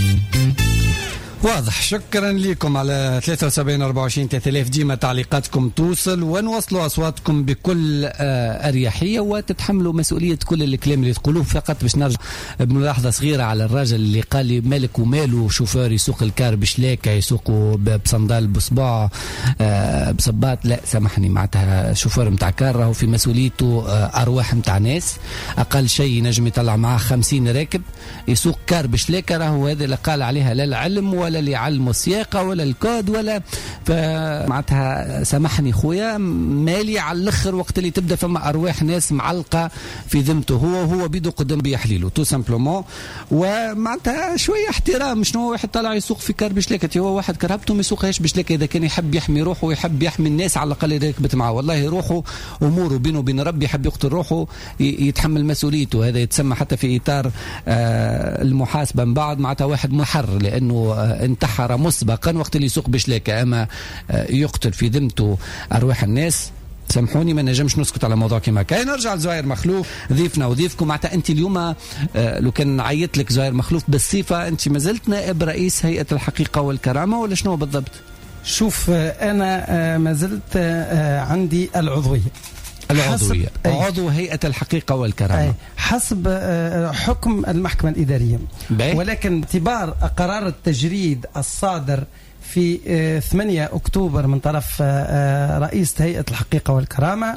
Speaker 1: واضح. شكرا لكم على 73 24 3000. ديما تعليقاتكم توصل ونوصلوا أصواتكم بكل أريحية وتتحملوا مسؤولية كل الكلام اللي تقولوه. فقط باش نرجع بملاحظة صغيرة على الراجل اللي قال لي مالك وماله شوفير يسوق الكار بشلاكة يسوقوا بصندال بصباع بصبات. لا سامحني، معناتها شوفير متاع كار راهو في مسؤوليته أرواح متاع ناس. أقل شيء نجم يطلع معاه 50 راكب يسوق كار بشلاكة، راهو هذا اللي قال عليها لا العلم ولا ولا اللي يعلموا السياقة ولا الكود ولا فمعناتها سامحني خويا مالي على الاخر وقت اللي تبدا فما ارواح ناس معلقه في ذمته هو بيدو قدام بيحليله تو سامبلومون. ومعناتها شويه احترام، شنو واحد طالع يسوق في كار بشلاكتي، هو واحد كرهبته ما يسوقهاش بشلاكه، اذا كان يحب يحمي روحه ويحب يحمي الناس على الاقل اللي ركبت معه والله روحه اموره بينه وبين ربي، يحب يقتل روحه يتحمل مسؤوليته. هذا يتسمى حتى في اطار المحاسبه من بعد معناتها واحد محر لانه انتحر مسبقا وقت اللي يسوق بشلاكه، اما يقتل في ذمته ارواح الناس سامحوني ما نجمش نسكت على موضوع كما كان. نرجع لزهير مخلوف ضيفنا وضيفكم. معناتها انت اليوم لو كان عيط لك زهير مخلوف بالصفه انت ما زلت نائب رئيس هيئه الحقيقه والكرامه ولا شنو بالضبط؟
Speaker 10: شوف انا ما زلت عندي العضوية
Speaker 1: عضو هيئة الحقيقة والكرامة
Speaker 10: حسب حكم المحكمة الإدارية، ولكن باعتبار قرار التجريد الصادر في 8 أكتوبر من طرف رئيس هيئة الحقيقة والكرامة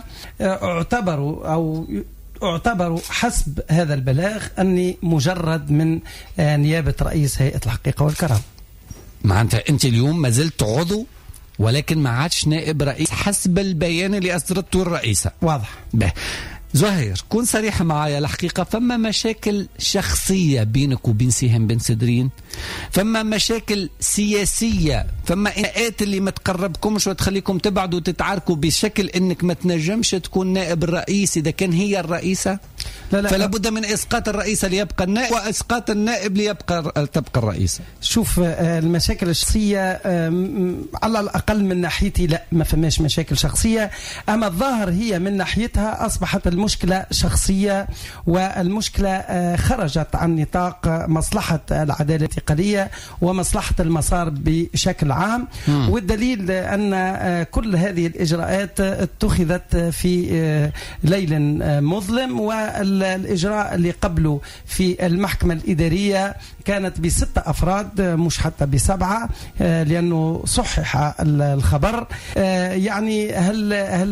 Speaker 10: اعتبروا حسب هذا البلاغ أني مجرد من نيابة رئيس هيئة الحقيقة والكرامة.
Speaker 1: معناتها أنت اليوم ما زلت عضو ولكن ما عادش نائب رئيس حسب البيان اللي أصدرته الرئيسة.
Speaker 10: واضح.
Speaker 1: زهير كون صريحة معايا، الحقيقة فما مشاكل شخصية بينك وبين سهام بن سدرين، فما مشاكل سياسية، فما إناءات اللي ما تقربكمش وتخليكم تبعدوا وتتعاركوا بشكل إنك ما تنجمش تكون نائب الرئيس إذا كان هي الرئيسة. لا فلا بد من إسقاط الرئيسة ليبقى النائب وإسقاط النائب تبقى الرئيسة.
Speaker 10: شوف المشاكل الشخصية على الأقل من ناحيتي لا ما فماش مشاكل شخصية، أما الظاهر هي من ناحيتها أصبحت المشكلة شخصية، والمشكلة خرجت عن نطاق مصلحة العدالة الانتقالية ومصلحة المسار بشكل عام. والدليل أن كل هذه الإجراءات اتخذت في ليل مظلم، والإجراء اللي قبله في المحكمة الإدارية كانت ب6 أفراد مش حتى ب7 لأنه صحح الخبر. يعني هل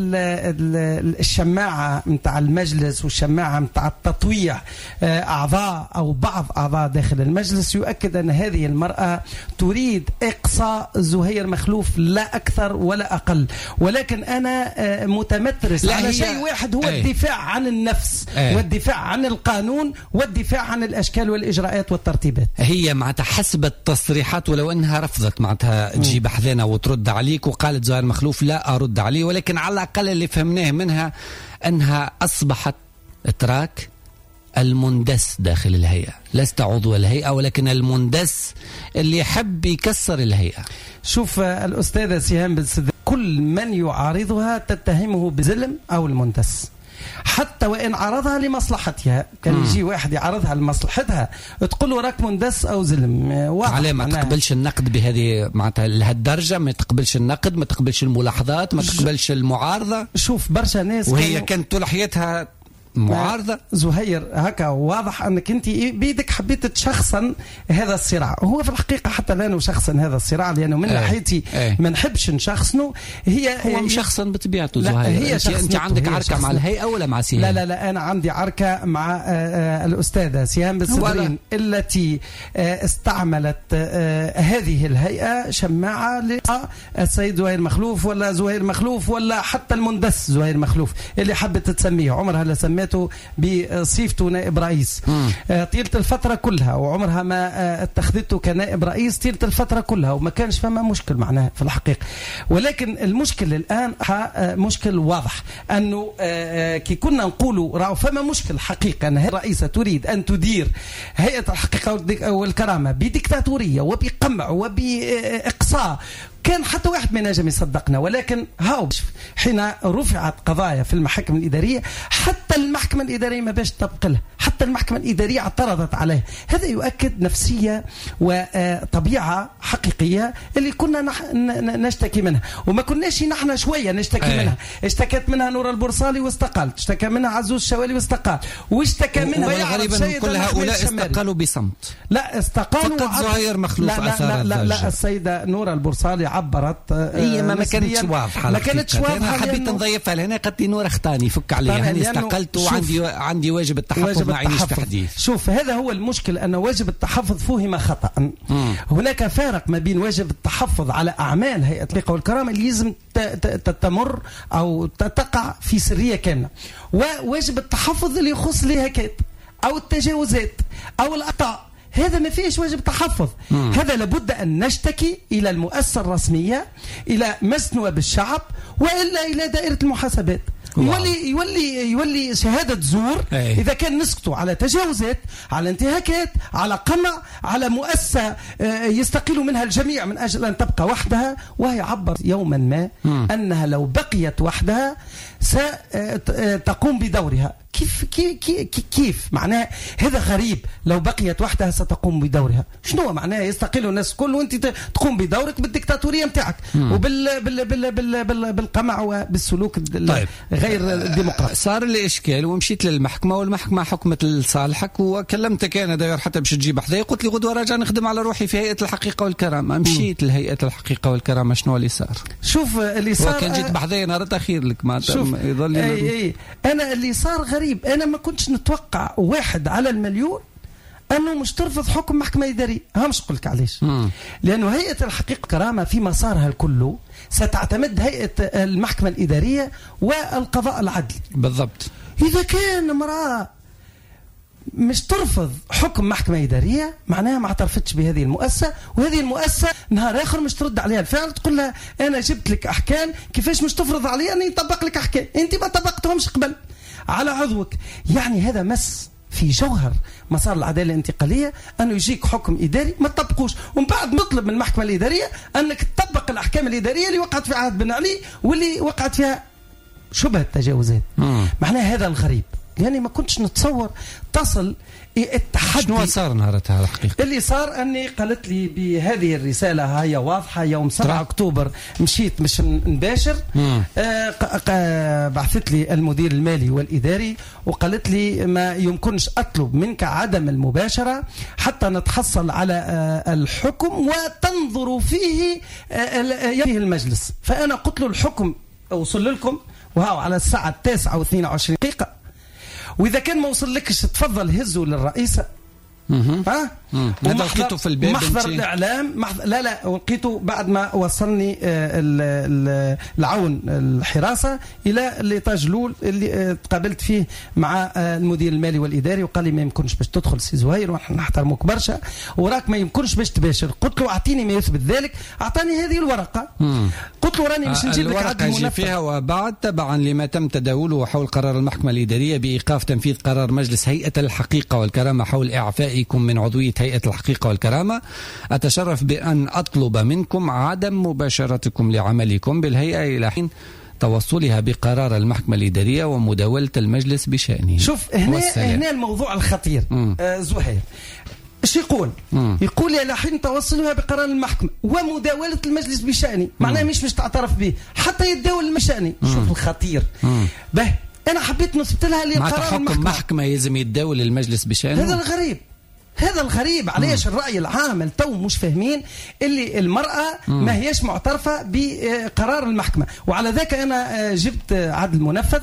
Speaker 10: الشماعة متاع المجلس والشماعة متاع التطويع أعضاء أو بعض أعضاء داخل المجلس يؤكد أن هذه المرأة تريد إقصاء زهير مخلوف لا أكثر ولا أقل، ولكن أنا متمترس على شيء واحد هو الدفاع عن النفس والدفاع عن القانون والدفاع عن الأشكال والإجراءات والترتيبات.
Speaker 1: هي معناتها حسب التصريحات ولو أنها رفضت معناتها تجيب حذنا وترد عليك وقالت زهير مخلوف لا أرد عليه، ولكن على الأقل اللي فهمناه منها أنها أصبحت تراك المندس داخل الهيئة، لست عضو الهيئة ولكن المندس اللي يحب يكسر الهيئة.
Speaker 10: شوف الأستاذة سهام بن سدرين كل من يعارضها تتهمه بظلم أو المندس، حتى وإن عرضها لمصلحتها. كان يجي واحد يعرضها لمصلحتها تقول له راك مندس أو ظلم.
Speaker 1: عليه ما تقبلش النقد بهذه معناتها لهالدرجة، ما تقبلش النقد، ما تقبلش الملاحظات، ما تقبلش المعارضة.
Speaker 10: شوف برشا ناس
Speaker 1: وهي كانت طول حياتها معارضة.
Speaker 10: زهير هكا واضح أنك أنت بيدك حبيت تشخصن هذا الصراع، وهو في الحقيقة حتى لا نشخصن هذا الصراع لأنه من ناحيتي ما نحبش نشخصنه.
Speaker 1: هو مشخصن بطبيعته زهير. أنت عندك عركة مع الهيئة ولا مع سهام؟
Speaker 10: لا أنا عندي عركة مع الأستاذة سهام بن سدرين التي استعملت هذه الهيئة شماعة للسيد زهير مخلوف ولا زهير مخلوف ولا حتى المندس زهير مخلوف اللي حبت تسميه، عمرها لا سميته بصيفته نائب رئيس طيلة الفترة كلها، وعمرها ما اتخذته كنائب رئيس طيلة الفترة كلها، وما كانش فما مشكل معناه في الحقيقة. ولكن المشكل الآن مشكل واضح أنه كي كنا نقولوا راهو فما مشكل حقيقة أن الرئيسة تريد أن تدير هيئة الحقيقة والكرامة بديكتاتورية وبقمع وبإقصاء، كان حتى واحد ما نجم يصدقنا. ولكن هاو حين رفعت قضايا في المحاكم الإدارية حتى المحكمة الإدارية ما باش تطبق لها، حتى المحكمة الإدارية اعترضت عليه. هذا يؤكد نفسية وطبيعة حقيقية اللي كنا نشتكي منها، وما كناش نحن شوية نشتكي منها. اشتكت منها نور البرصالي واستقالت، اشتكى منها عزوز الشوالي واستقال، واشتكى منها
Speaker 1: غالبا كل هؤلاء استقالوا بصمت.
Speaker 10: لا استقالوا
Speaker 1: فقط زهير مخلوف.
Speaker 10: لا السيدة نور البرصالي عبرت
Speaker 1: هي ما كانتش واضحه،
Speaker 10: ما كانتش واضحه.
Speaker 1: انا حبيت نضيفها لهنا، قالت لي نور اختاني فك عليها، هاني استقلت وعندي واجب التحفظ ما عينيش تحديث.
Speaker 10: شوف هذا هو المشكل، ان واجب التحفظ فهم خطأ. هناك فارق ما بين واجب التحفظ على اعمال هيئه الحقيقه والكرامه اللي لازم تمر او تقع في سريه كامله، وواجب التحفظ اللي يخص الهكات او التجاوزات او الاخطاء، هذا ما فيش واجب تحفظ. هذا لابد أن نشتكي إلى المؤسسة الرسمية، إلى مجلس نواب الشعب، وإلا إلى دائرة المحاسبات. يولي شهادة زور إذا كان نسكتوا على تجاوزات، على انتهاكات، على قمع، على مؤسسة يستقيل منها الجميع من أجل أن تبقى وحدها، وهي عبر يوما ما أنها لو بقيت وحدها ستقوم بدورها. كيف معناه هذا غريب، لو بقيت وحدها ستقوم بدورها. شنو معناه يستقيلوا الناس كل وانت تقوم بدورك بالديكتاتوريه نتاعك وبالقمع وبالسلوك غير الديمقراطي.
Speaker 1: صار الاشكال ومشيت للمحكمه، والمحكمه حكمت لصالحك، وكلمتك انا داير حتى باش تجيب حذايا، قلت لي غدوه راجع نخدم على روحي في هيئه الحقيقه والكرامه. مشيت لهيئه الحقيقه والكرامه، شنو اللي صار؟
Speaker 10: شوف اللي صار
Speaker 1: كان جيت بحذايا نهار خير لك ما يظل
Speaker 10: انا اللي صار غريب. أنا ما كنتش نتوقع 1 على المليون أنه مش ترفض حكم محكمة إدارية. مش قلت علاش؟ لأنه هيئة الحقيقة والكرامة في مسارها الكل ستعتمد هيئة المحكمة الإدارية والقضاء العدلي.
Speaker 1: بالضبط.
Speaker 10: إذا كان امرأة مش ترفض حكم محكمة إدارية معناها ما اعترفتش بهذه المؤسسة، وهذه المؤسسة نهار آخر مش ترد عليها الفعل، تقول لها أنا جبت لك أحكام، كيفاش مش تفرض علي أني نطبق لك أحكام أنت ما طبقتهمش قبل على عضوك. يعني هذا مس في جوهر مسار العدالة الانتقالية، أنه يجيك حكم إداري ما تطبقوش، ومن بعد نطلب من المحكمة الإدارية أنك تطبق الأحكام الإدارية اللي وقعت في عهد بن علي واللي وقعت فيها شبه التجاوزات. معناها هذا الغريب، يعني ما كنتش نتصور تصل التحدي.
Speaker 1: شنو صار نهارتها الحقيقة؟
Speaker 10: اللي صار أني قالت لي بهذه الرسالة هي واضحة، يوم 7 أكتوبر مشيت مش نباشر، بعثت لي المدير المالي والإداري وقالت لي ما يمكنش أطلب منك عدم المباشرة حتى نتحصل على الحكم وتنظر فيه المجلس. فأنا قلت له الحكم أوصل لكم وهو على الساعة 9:22 دقيقة، وإذا كان ما وصل لكش تفضل هزوا للرئيسة.
Speaker 1: هذا لقيته في الباب
Speaker 10: محضر الإعلام. لا لقيته بعد ما وصلني العون الحراسة إلى الإيطاج الأول اللي تقابلت فيه مع المدير المالي والإداري، وقال لي ما يمكنش باش تدخل سي زهير ونحن نحترمك برشا، وراك ما يمكنش باش تباشر. قلت له أعطيني ما يثبت ذلك، أعطاني هذه الورقة. قلت له راني مش نجيب لك عدد منفذ
Speaker 1: فيها. وبعد تبعا لما تم تداوله حول قرار المحكمة الإدارية بإيقاف تنفيذ قرار مجلس هيئة الحقيقة والكرامة حول إعفائكم من عضوية هيئة الحقيقة والكرامة، أتشرف بأن أطلب منكم عدم مباشرتكم لعملكم بالهيئة إلى حين توصلها بقرار المحكمة الإدارية ومداولة المجلس بشأنه.
Speaker 10: شوف هنا الموضوع الخطير. زهير ايش يقول؟ يقول إلى حين توصلها بقرار المحكمة ومداولة المجلس بشأنه، معناه مش تعترف به حتى يتداول المشأني. شوف الخطير. به أنا حبيت نثبت لها اللي قرار
Speaker 1: حكم محكمة يلزم يتداول المجلس بشأنه.
Speaker 10: هذا الغريب. علاش الرأي العام التو مش فاهمين اللي المرأة ما هيش معترفة بقرار المحكمة، وعلى ذاك أنا جبت عدل منفذ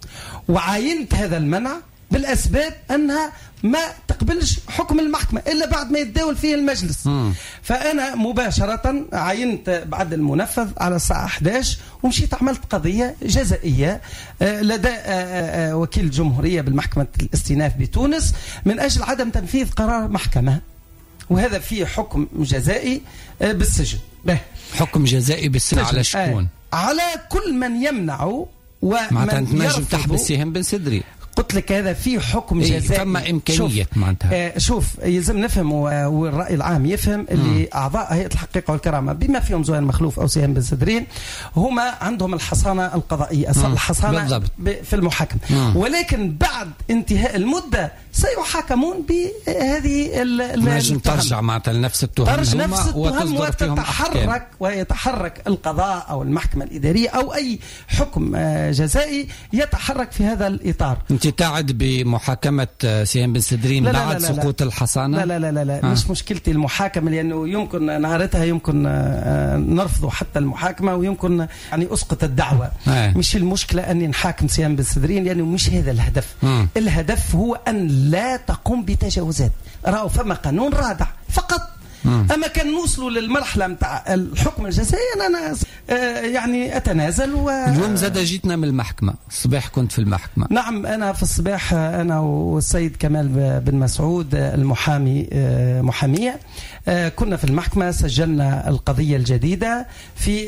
Speaker 10: وعاينت هذا المنع بالأسباب أنها ما تقبلش حكم المحكمة إلا بعد ما يتداول فيه المجلس. فأنا مباشرة عينت بعد المنفذ على الساعة 11 ومشيت عملت قضية جزائية لدى وكيل الجمهورية بالمحكمة الاستئناف بتونس من أجل عدم تنفيذ قرار محكمة، وهذا فيه حكم جزائي بالسجن.
Speaker 1: حكم جزائي بالسجن على شكون؟
Speaker 10: على كل من يمنع ومن يرفض.
Speaker 1: تحبسهم بن سدري.
Speaker 10: قلت لك هذا في حكم جزائي.
Speaker 1: فما إمكانية معناتها.
Speaker 10: شوف يلزم نفهم والرأي العام يفهم اللي أعضاء هيئة الحقيقة والكرامة بما فيهم زهير مخلوف أو سهام بن سدرين هما عندهم الحصانة القضائية، الحصانة في المحاكمة، ولكن بعد انتهاء المدة سيحاكمون بهذه
Speaker 1: التهم. ترجع معناتها لنفس التهم
Speaker 10: وتتحرك ويتحرك القضاء أو المحكمة الإدارية أو أي حكم جزائي يتحرك في هذا الإطار.
Speaker 1: أنت تعد بمحاكمة سهام بن سدرين بعد سقوط الحصانة؟
Speaker 10: لا. مش مشكلتي المحاكمة، لأنه يمكن نهارتها يمكن نرفض حتى المحاكمة، ويمكن يعني أسقط الدعوة. مش المشكلة أني نحاكم سهام بن سدرين، لأنه مش هذا الهدف. الهدف هو أن لا تقوم بتجاوزات. رأوا فما قانون رادع فقط. أما كان نوصلوا للمرحلة متاع الحكم الجزائي أنا يعني أتنازل.
Speaker 1: اليوم زاد جيتنا من المحكمة، الصباح كنت في المحكمة.
Speaker 10: نعم، أنا في الصباح أنا والسيد كمال بن مسعود المحامي محامية كنا في المحكمة، سجلنا القضية الجديدة في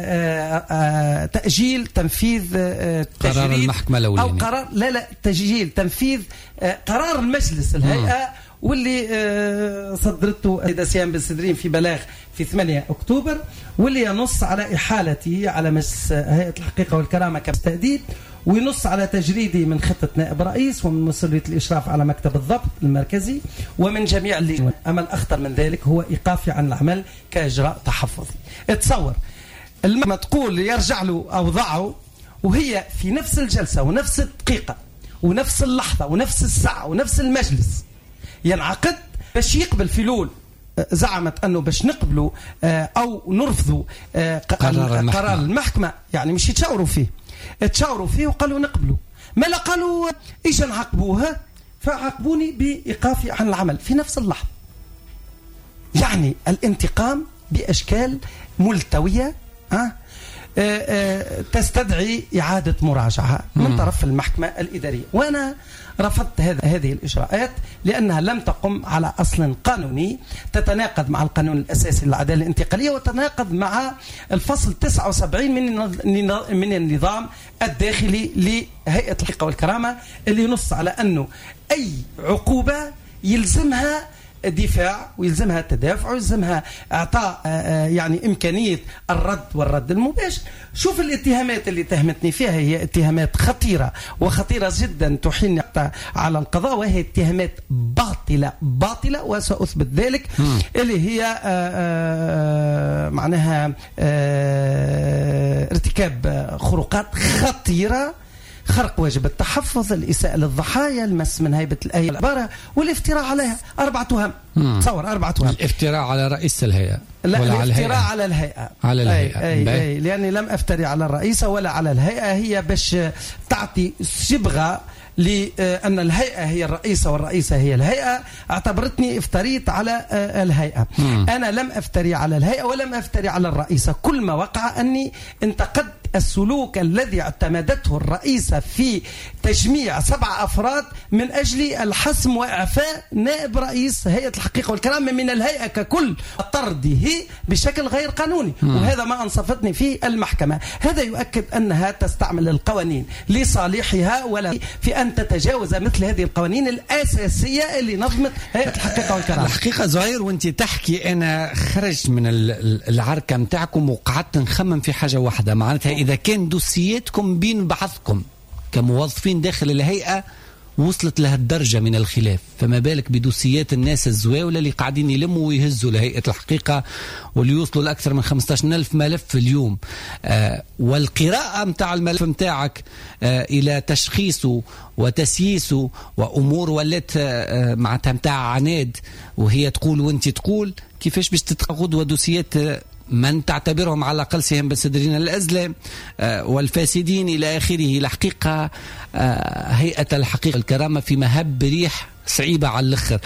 Speaker 10: تأجيل تنفيذ
Speaker 1: قرار المحكمة الأولاني،
Speaker 10: أو قرار تأجيل تنفيذ قرار المجلس الهيئة واللي صدرته السيدة سهام بن سدرين في بلاغ في 8 أكتوبر، واللي ينص على إحالته على مجلس هيئة الحقيقة والكرامة كمستأديب، وينص على تجريدي من خطة نائب رئيس ومن مسؤولية الإشراف على مكتب الضبط المركزي ومن جميع اللجان. أما الأخطر من ذلك هو إيقافي عن العمل كإجراء تحفظي. اتصور المحكمة تقول يرجع له أوضاعه، وهي في نفس الجلسة ونفس الدقيقة ونفس اللحظة ونفس الساعة ونفس المجلس ينعقد باش يقبل في زعمت أنه باش نقبلوا أو نرفضوا قرار المحكمة، يعني مش يتشاوروا فيه، تشاوروا فيه وقالوا نقبلوا، ما لا قالوا إيش نعاقبوها، فعاقبوني بإيقافي عن العمل في نفس اللحظة. يعني الانتقام بأشكال ملتوية تستدعي إعادة مراجعة من طرف المحكمة الإدارية، وأنا رفضت هذه الإجراءات لأنها لم تقم على أصل قانوني، تتناقض مع القانون الأساسي للعدالة الانتقالية، وتتناقض مع الفصل 79 من النظام الداخلي لهيئة الحقيقة والكرامة، اللي ينص على أنه أي عقوبة يلزمها دفاع ويلزمها التدافع ويلزمها إعطاء يعني إمكانية الرد والرد المباشر. شوف الاتهامات اللي تهمتني فيها هي اتهامات خطيرة وخطيرة جدا تحيل على القضاء، وهي اتهامات باطلة وسأثبت ذلك، اللي هي معناها ارتكاب خروقات خطيرة، خرق واجب التحفظ، الإساءة للضحايا، المس من هيبة الآية العبارة، والافتراء عليها. 4 تهم. تصور 4 تهم.
Speaker 1: الافتراء على رئيس الهيئة؟
Speaker 10: لا، الافتراء على الهيئة.
Speaker 1: على الهيئة.
Speaker 10: أي لأني لم أفتري على الرئيسة ولا على الهيئة، هي باش تعطي صبغة لأن الهيئة هي الرئيسة والرئيسة هي الهيئة، اعتبرتني افتريت على الهيئة. أنا لم أفتري على الهيئة ولم أفتري على الرئيسة، كل ما وقع أني انتقدت السلوك الذي اعتمدته الرئيسة في تجميع 7 أفراد من أجل الحسم وإعفاء نائب رئيس هيئة الحقيقة والكرامة من الهيئة ككل، طرده بشكل غير قانوني، وهذا ما أنصفتني فيه المحكمة. هذا يؤكد أنها تستعمل القوانين لصالحها ولا في أن تتجاوز مثل هذه القوانين الأساسية اللي نظمت هيئة الحقيقة والكرامة.
Speaker 1: الحقيقة زهير وانت تحكي أنا خرج من العركة متاعكم وقعدت نخمم في حاجة واحدة، معناتها إذا كان دوسياتكم بين بعضكم كموظفين داخل الهيئة وصلت لها الدرجة من الخلاف، فما بالك بدوسيات الناس الزواولة اللي قاعدين يلموا ويهزوا لهيئة الحقيقة واللي يوصلوا لأكثر من 15,000 ملف في اليوم. والقراءة متاع الملف متاعك إلى تشخيصه وتسييسه وأمور ولت معناتها متاع عناد، وهي تقول وانت تقول، كيفاش باش تتقود ودوسيات من تعتبرهم على الأقل سهام بن سدرين الأزلم والفاسدين إلى آخره. الحقيقة هيئة الحقيقة الكرامة في مهب ريح صعيبة على الآخر.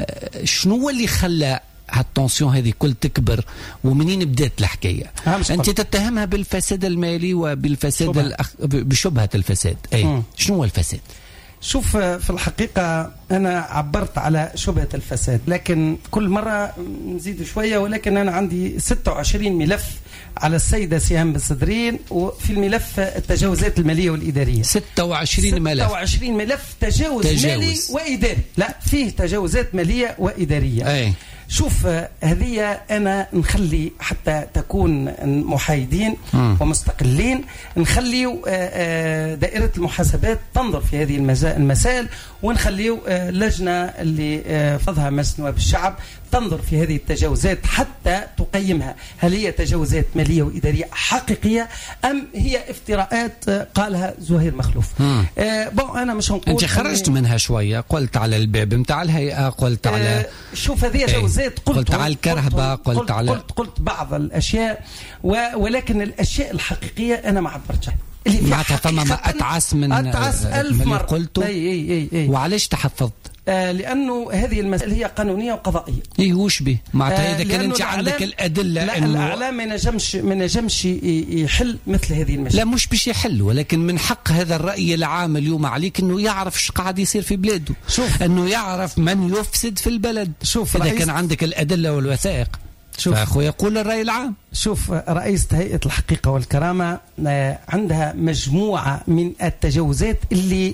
Speaker 1: شنو اللي خلى هالتنسيون هذه كل تكبر، ومنين بدأت الحكاية؟ أنت تتهمها بالفساد المالي وبالفساد بشبهة الفساد. أي شنو هو الفساد؟
Speaker 10: شوف، في الحقيقة أنا عبرت على شبهة الفساد، لكن كل مرة نزيد شوية، ولكن أنا عندي 26 ملف على السيدة سهام بن سدرين، وفي الملف التجاوزات المالية والإدارية
Speaker 1: 26
Speaker 10: ملف تجاوز مالي وإداري، لا فيه تجاوزات مالية وإدارية. شوف هذه أنا نخلي حتى تكون محايدين ومستقلين، نخلي دائرة المحاسبات تنظر في هذه المسائل، ونخلي لجنة اللي فضها مجلس نواب الشعب تنظر في هذه التجاوزات حتى تقيمها، هل هي تجاوزات مالية وإدارية حقيقية أم هي افتراءات قالها زهير مخلوف. أنا مش هنقول
Speaker 1: أنت خرجت منها شوية، قلت على الباب متاع الهيئة، قلت على
Speaker 10: شوف هذه تجاوزات،
Speaker 1: قلت على الكرهبة، قلت
Speaker 10: بعض الأشياء، ولكن الأشياء الحقيقية أنا ما عبرتش
Speaker 1: معناتها فما أتعس من
Speaker 10: ألف مرة
Speaker 1: قلته. وعلاش تحفظت؟
Speaker 10: لأنه هذه المسائل هي قانونية وقضائية.
Speaker 1: وش به؟ معناتها إذا كان أنت عندك الأدلة
Speaker 10: لا الإعلام ما نجمش يحل مثل هذه المشاكل.
Speaker 1: لا مش باش يحل، ولكن من حق هذا الرأي العام اليوم عليك أنه يعرف ايش قاعد يصير في بلاده، أنه يعرف من يفسد في البلد. إذا كان عندك الأدلة والوثائق فأخو يقول الرأي العام.
Speaker 10: شوف رئيسة هيئة الحقيقة والكرامة عندها مجموعة من التجاوزات اللي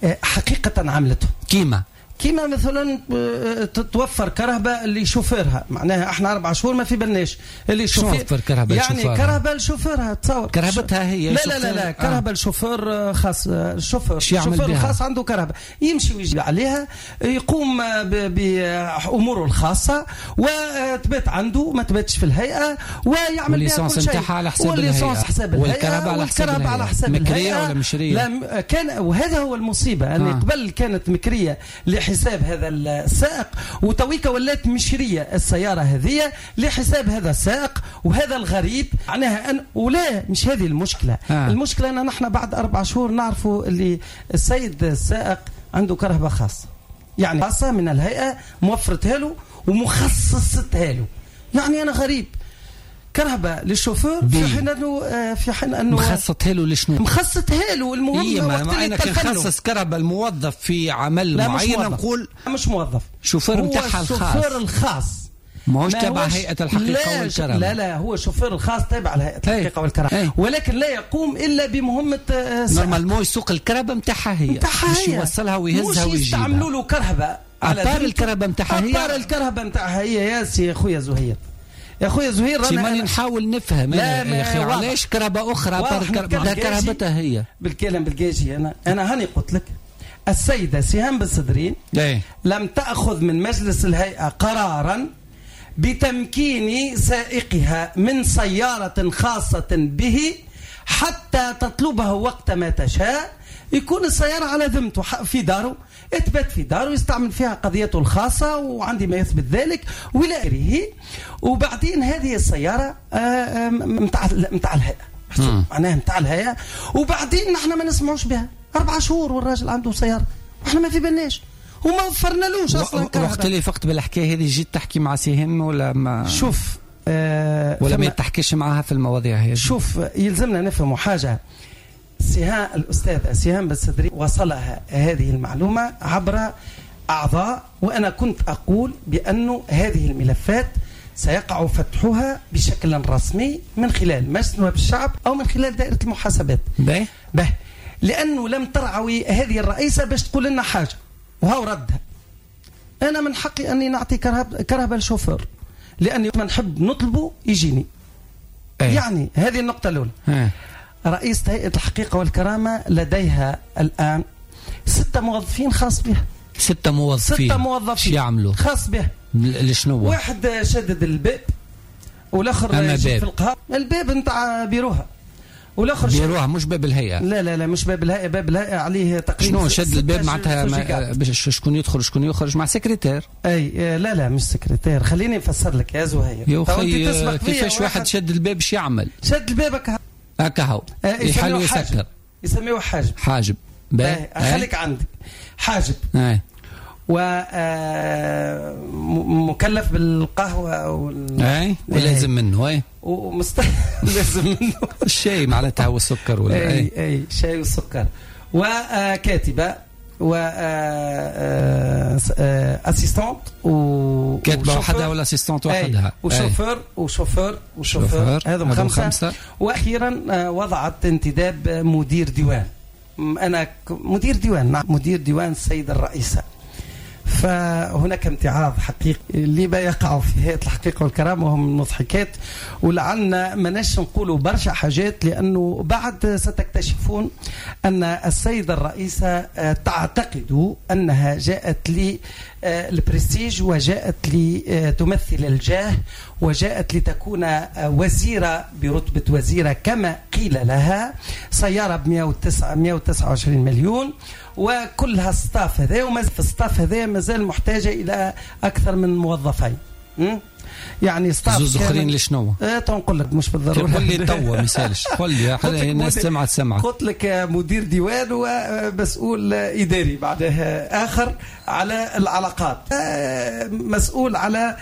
Speaker 10: حقيقة عملته. كيما مثلا تتوفر كرهبة اللي شوفيرها، معناها احنا 4 شهور ما في بالناش اللي
Speaker 1: شوفير كرهبة
Speaker 10: يعني كرهبة لشوفيرها، تصور
Speaker 1: كرهبتها هي
Speaker 10: لا كرهبة الشوفير خاص، الشوفير الخاص عنده كرهبة يمشي ويجي عليها، يقوم بأموره الخاصة وتبات عنده، ما تباتش في الهيئة، ويعمل بها كل شيء،
Speaker 1: على حساب الهيئة،
Speaker 10: والكرهبة على حساب
Speaker 1: مكرية ولا مشرية.
Speaker 10: لا كان، وهذا هو المصيبة أن قبل كانت مكرية لحساب هذا السائق، وتويكا ولات مشرية السيارة هذه لحساب هذا السائق وهذا الغريب، معناها ولا مش هذه المشكلة. المشكلة أن نحن بعد 4 شهور نعرفوا اللي السيد السائق عنده كرهبة خاصة، يعني خاصة من الهيئة موفرتها له ومخصصتها له. يعني أنا غريب، كرهبة للشوفير في حين أنه
Speaker 1: مخصصتها له لشنو؟
Speaker 10: مخصصتها له المهم
Speaker 1: وقت اللي أنا كنخصص كرهبة الموظف في عمل معين، نقول
Speaker 10: مش موظف،
Speaker 1: شوفير متاعها
Speaker 10: الشوفير الخاص
Speaker 1: ماهوش تابع هيئة الحقيقة والكرامة.
Speaker 10: لا هو الشوفير الخاص تابع لهيئة الحقيقة والكرامة، ولكن لا يقوم إلا بمهمة
Speaker 1: نورمالمون يسوق الكرهبة متاعها هي، باش يوصلها ويهزها ويجيبها،
Speaker 10: مش يستعملوا له كرهبة على
Speaker 1: الكرهبة متاعها هي،
Speaker 10: الكرهبة متاعها هي. يا خويا زهير، يا خويا زهير
Speaker 1: ماني نحاول نفهم يا اخي علاش كرهبة اخرى كرهبتها هي
Speaker 10: بالكلام بالجاجي. انا هاني قلت لك السيدة سهام بالصدرين لم تأخذ من مجلس الهيئة قرارا بتمكين سائقها من سيارة خاصة به حتى تطلبه وقت ما تشاء، يكون السيارة على ذمته في داره، اثبت في داره، يستعمل فيها قضيته الخاصة وعندي ما يثبت ذلك وإلى آخره. وبعدين هذه السيارة متاع الهيئة، معناها متاع الهيئة، وبعدين نحن ما نسمعوش بها 4 شهور والراجل عنده سيارة، احنا ما في بالناش وما وفرنالوش اصلا.
Speaker 1: وقت اللي فقت بالحكايه هذه جيت تحكي مع سهم ولا ما؟
Speaker 10: شوف
Speaker 1: ولا ما تحكيش معها في المواضيع هذه؟
Speaker 10: شوف يلزمنا نفهموا حاجة، الأستاذة سهام بالصدري وصلها هذه المعلومة عبر أعضاء، وأنا كنت أقول بأنه هذه الملفات سيقع فتحها بشكل رسمي من خلال مجلس نواب الشعب أو من خلال دائرة المحاسبات. لأنه لم ترعوي هذه الرئيسة باش تقول لنا حاجة وهو ردها. أنا من حقي أني نعطي كرهبة للشوفير، لأني ما نحب نطلبه يجيني. يعني هذه النقطة الأولى. رئيسة هيئة الحقيقة والكرامة لديها الآن 6 موظفين خاص بها.
Speaker 1: 6 موظفين شو يعملوا
Speaker 10: خاص بها؟
Speaker 1: لشنو؟
Speaker 10: واحد شدد الباب، والآخر في القهار الباب نتاع بيروها، والاخر
Speaker 1: بيروها مش باب الهيئة.
Speaker 10: لا مش باب الهيئة، باب الهيئة عليه تقريبا
Speaker 1: شنو شد الباب معناتها شكون يدخل شكون يخرج مع سكرتير؟
Speaker 10: لا مش سكرتير، خليني نفسر لك يا زهير.
Speaker 1: يا اخي كيفاش واحد شد الباب باش يعمل؟
Speaker 10: شد الباب
Speaker 1: هكا هو يحل ويسكر،
Speaker 10: يسميوه حاجب. خليك عندك حاجب ومكلف بالقهوة
Speaker 1: ولازم منه
Speaker 10: لازم منه
Speaker 1: الشاي معناتها والسكر ولا
Speaker 10: شاي والسكر، وكاتبة و اسيستانت
Speaker 1: كاتبة وحدها ولا اسيستانت وحدها،
Speaker 10: وشوفر هذا 5. واخيرا وضعت انتداب مدير ديوان. انا مدير ديوان السيدة الرئيسة، فهناك امتعاض حقيقي اللي يقع في هيئة الحقيقة والكرامة وهم المضحكات، ولعلنا ما نش نقولوا برشا حاجات لأنه بعد ستكتشفون أن السيدة الرئيسة تعتقد أنها جاءت للبرستيج وجاءت لتمثل الجاه وجاءت لتكون وزيرة برتبة وزيرة كما قيل لها، سيارة ب 129 مليون وكلها ستاف هذا، وفي الستاف هذا مازال محتاجة إلى أكثر من موظفين. يعني ستاف
Speaker 1: زوز اخرين لشنو؟
Speaker 10: تنقول لك مش بالضروره.
Speaker 1: قول لي توا مثالش، قول لي حتى الناس سمعت.
Speaker 10: قلت لك مدير ديوان ومسؤول اداري بعدها اخر على العلاقات، مسؤول على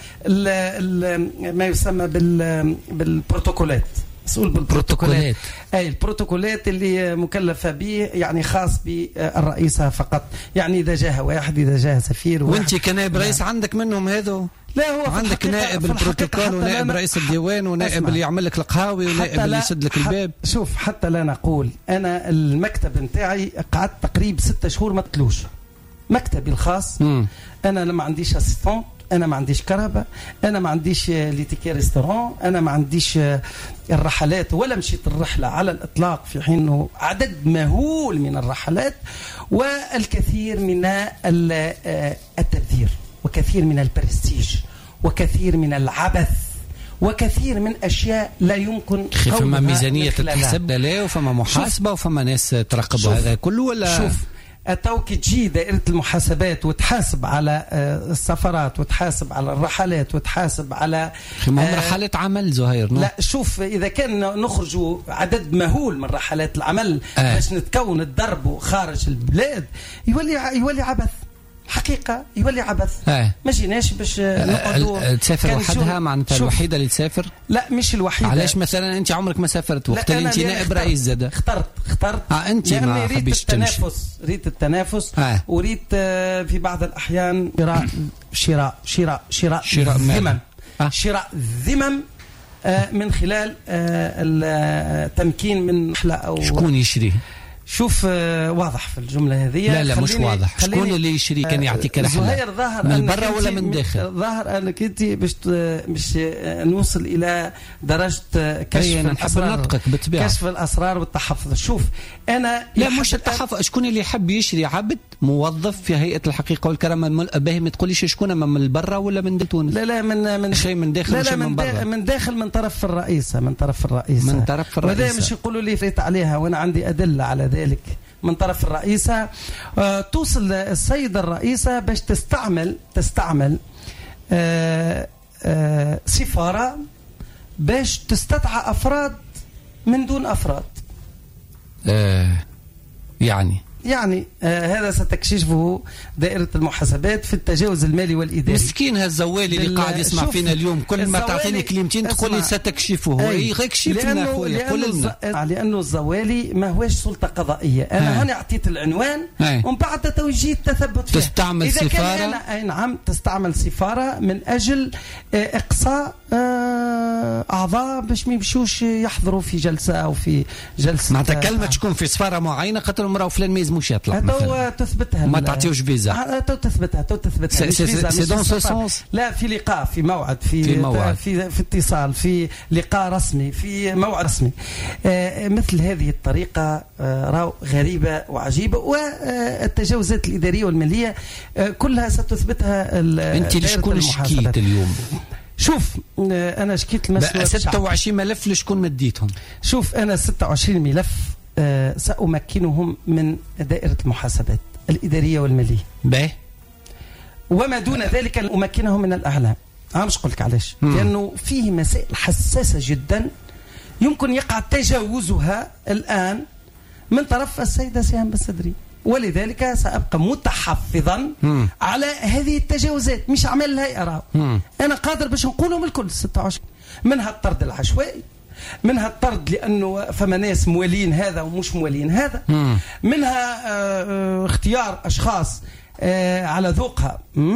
Speaker 10: ما يسمى بالبروتوكولات، مسؤول بالبروتوكولات. اي البروتوكولات اللي مكلفه به، يعني خاص بالرئيسه فقط، يعني اذا جاء واحد، اذا جاء سفير.
Speaker 1: وانت كنائب رئيس عندك منهم هذو؟
Speaker 10: لا، هو
Speaker 1: عندك نائب البروتوكول ونائب رئيس الديوان ونائب اللي يعمل لك القهاوي ونائب اللي يسد لك الباب.
Speaker 10: شوف، حتى لا نقول انا المكتب نتاعي قعدت تقريبا 6 شهور ما تلوش، مكتبي الخاص. انا ما عنديش اسيستونت، انا ما عنديش كهرباء، انا ما عنديش ليتيكي ريستوران، انا ما عنديش الرحلات ولا مشيت الرحله على الاطلاق، في حين انه عدد مهول من الرحلات والكثير من التبذير وكثير من البرستيج وكثير من العبث وكثير من أشياء لا يمكن قولها.
Speaker 1: فما ميزانية تتحسب لا، وفما محاسبة وفما ناس تراقبوا هذا كله ولا؟
Speaker 10: شوف، أتوك تجي دائرة المحاسبات وتحاسب على السفرات وتحاسب على الرحلات وتحاسب على
Speaker 1: رحلات عمل زهير.
Speaker 10: لا، شوف، إذا كان نخرجوا عدد مهول من رحلات العمل باش نتكون الدرب خارج البلاد، يولي عبث حقيقة، يولي عبث. ما جيناش باش نقعدوا
Speaker 1: تسافر وحدها معناتها الوحيدة اللي تسافر؟
Speaker 10: لا، مش الوحيدة.
Speaker 1: علاش مثلا انت عمرك ما سافرت وقت اللي انت نائب رئيس زاده؟
Speaker 10: اخترت
Speaker 1: انت ما حبيتش تمشي.
Speaker 10: ريت التنافس وريت في بعض الأحيان شراء الذمم، شراء الذمم من خلال التمكين من رحلة أو
Speaker 1: شكون يشري؟
Speaker 10: شوف، واضح في الجملة هذه.
Speaker 1: لا مش واضح. شكون اللي يشري كان يعطيك رحلة من برا ولا من داخل؟
Speaker 10: ظاهر أنك أنت باش نوصل إلى درجة كشف الأسرار، كشف الأسرار والتحفظ. شوف، أنا
Speaker 1: لا مش التحفظ. شكون اللي يحب يشري عبد موظف في هيئة الحقيقة والكرامة باهي ما تقوليش شكون، من برا ولا من تونس؟
Speaker 10: لا من
Speaker 1: شيء من داخل،
Speaker 10: لا
Speaker 1: من برا.
Speaker 10: من داخل، من طرف الرئيسة، من طرف الرئيسة. وهذا مش يقولوا لي فريت عليها، وأنا عندي أدلة على ذلك. من طرف الرئيسة توصل السيدة الرئيسة باش تستعمل سفارة باش تستدعى أفراد من دون أفراد. يعني هذا ستكشفه دائرة المحاسبات في التجاوز المالي والإداري.
Speaker 1: مسكين هالزوالي اللي قاعد يسمع فينا اليوم، كل ما تعطيني كلمتين تقول لي ستكشفه. هو يكشف لنا أخويا، قول لنا.
Speaker 10: لأنه الزوالي ما هوش سلطة قضائية. أنا هنا أعطيت العنوان ومن بعد توجيه التثبت فيه.
Speaker 1: تستعمل سفارة.
Speaker 10: نعم، تستعمل سفارة من أجل إقصاء أعضاء باش ما يمشوش يحضروا في جلسة أو في جلسة.
Speaker 1: معناتها كلمة تكون في سفارة معينة قتل مرة وفلان ما يزموش يطلع
Speaker 10: مثلا. تثبتها،
Speaker 1: ما تعطيوش فيزا.
Speaker 10: تثبتها.
Speaker 1: سي دون سو سونس.
Speaker 10: لا، في لقاء، في موعد، في اتصال، في لقاء رسمي، في موعد رسمي. مثل هذه الطريقة راو غريبة وعجيبة، والتجاوزات الإدارية والمالية كلها ستثبتها.
Speaker 1: أنت لشكون شكيت اليوم؟
Speaker 10: شوف، أنا شكيت المسؤول
Speaker 1: 26 ملف لشكون مديتهم؟
Speaker 10: شوف، أنا 26 ملف سأمكنهم من دائرة المحاسبات الإدارية والمالية، وما دون ذلك أمكنهم من الأعلام. مش قلت علاش؟ لأنه فيه مسائل حساسة جدا يمكن يقع تجاوزها الآن من طرف السيدة سهام بالصدري، ولذلك سأبقى متحفظا على هذه التجاوزات. مش عمل الهيئة، أنا قادر باش نقولهم الكل 26، منها الطرد العشوائي، منها الطرد لأنه فما ناس موالين هذا ومش موالين هذا، منها اختيار أشخاص على ذوقها،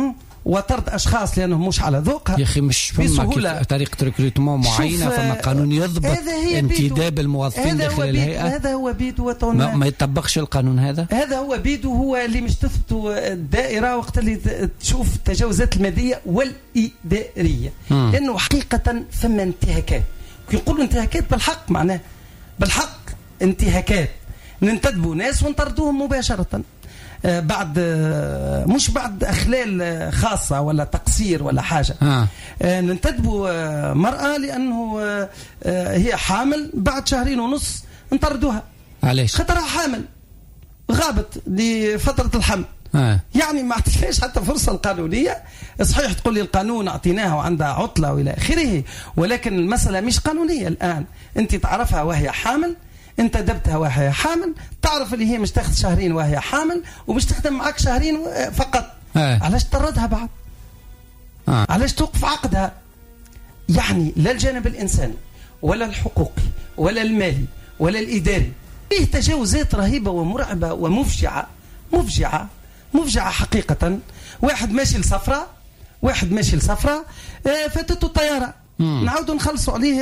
Speaker 10: وطرد اشخاص لانهم مش على ذوقها
Speaker 1: يا اخي. مش فما طريقه ريكروتمون معينه، فما قانون يضبط انتداب الموظفين داخل الهيئه.
Speaker 10: هذا هو بيدو
Speaker 1: ما يطبقش القانون هذا
Speaker 10: هو بيدو، هو اللي مش تثبتوا الدائره وقت اللي تشوف التجاوزات الماديه والاداريه. لانه حقيقه ثم انتهاكات، يقولوا انتهاكات بالحق، معناه بالحق انتهاكات. ننتدبوا ناس ونطردوهم مباشره بعد مش بعد أخلال خاصة ولا تقصير ولا حاجة. ننتدبوا مرأة لأنه هي حامل، بعد 2.5 شهر نطردوها.
Speaker 1: علاش؟
Speaker 10: خطرها حامل، غابت لفترة الحمل. يعني ما اعطيناش حتى فرصة القانونية. صحيح تقول لي القانون اعطيناها وعندها عطلة وإلى آخره، ولكن المسألة مش قانونية الآن. أنت تعرفها وهي حامل، انت دبتها وهي حامل، تعرف اللي هي مش تاخذ 2 شهر وهي حامل ومش تخدم معك 2 شهر فقط. علاش تطردها بعد؟ علاش توقف عقدها؟ يعني لا الجانب الإنساني ولا الحقوقي ولا المالي ولا الإداري، فيه تجاوزات رهيبة ومرعبة ومفجعة مفجعة حقيقة. واحد ماشي لسفرة فاتته الطيارة، نعاودوا نخلصوا عليه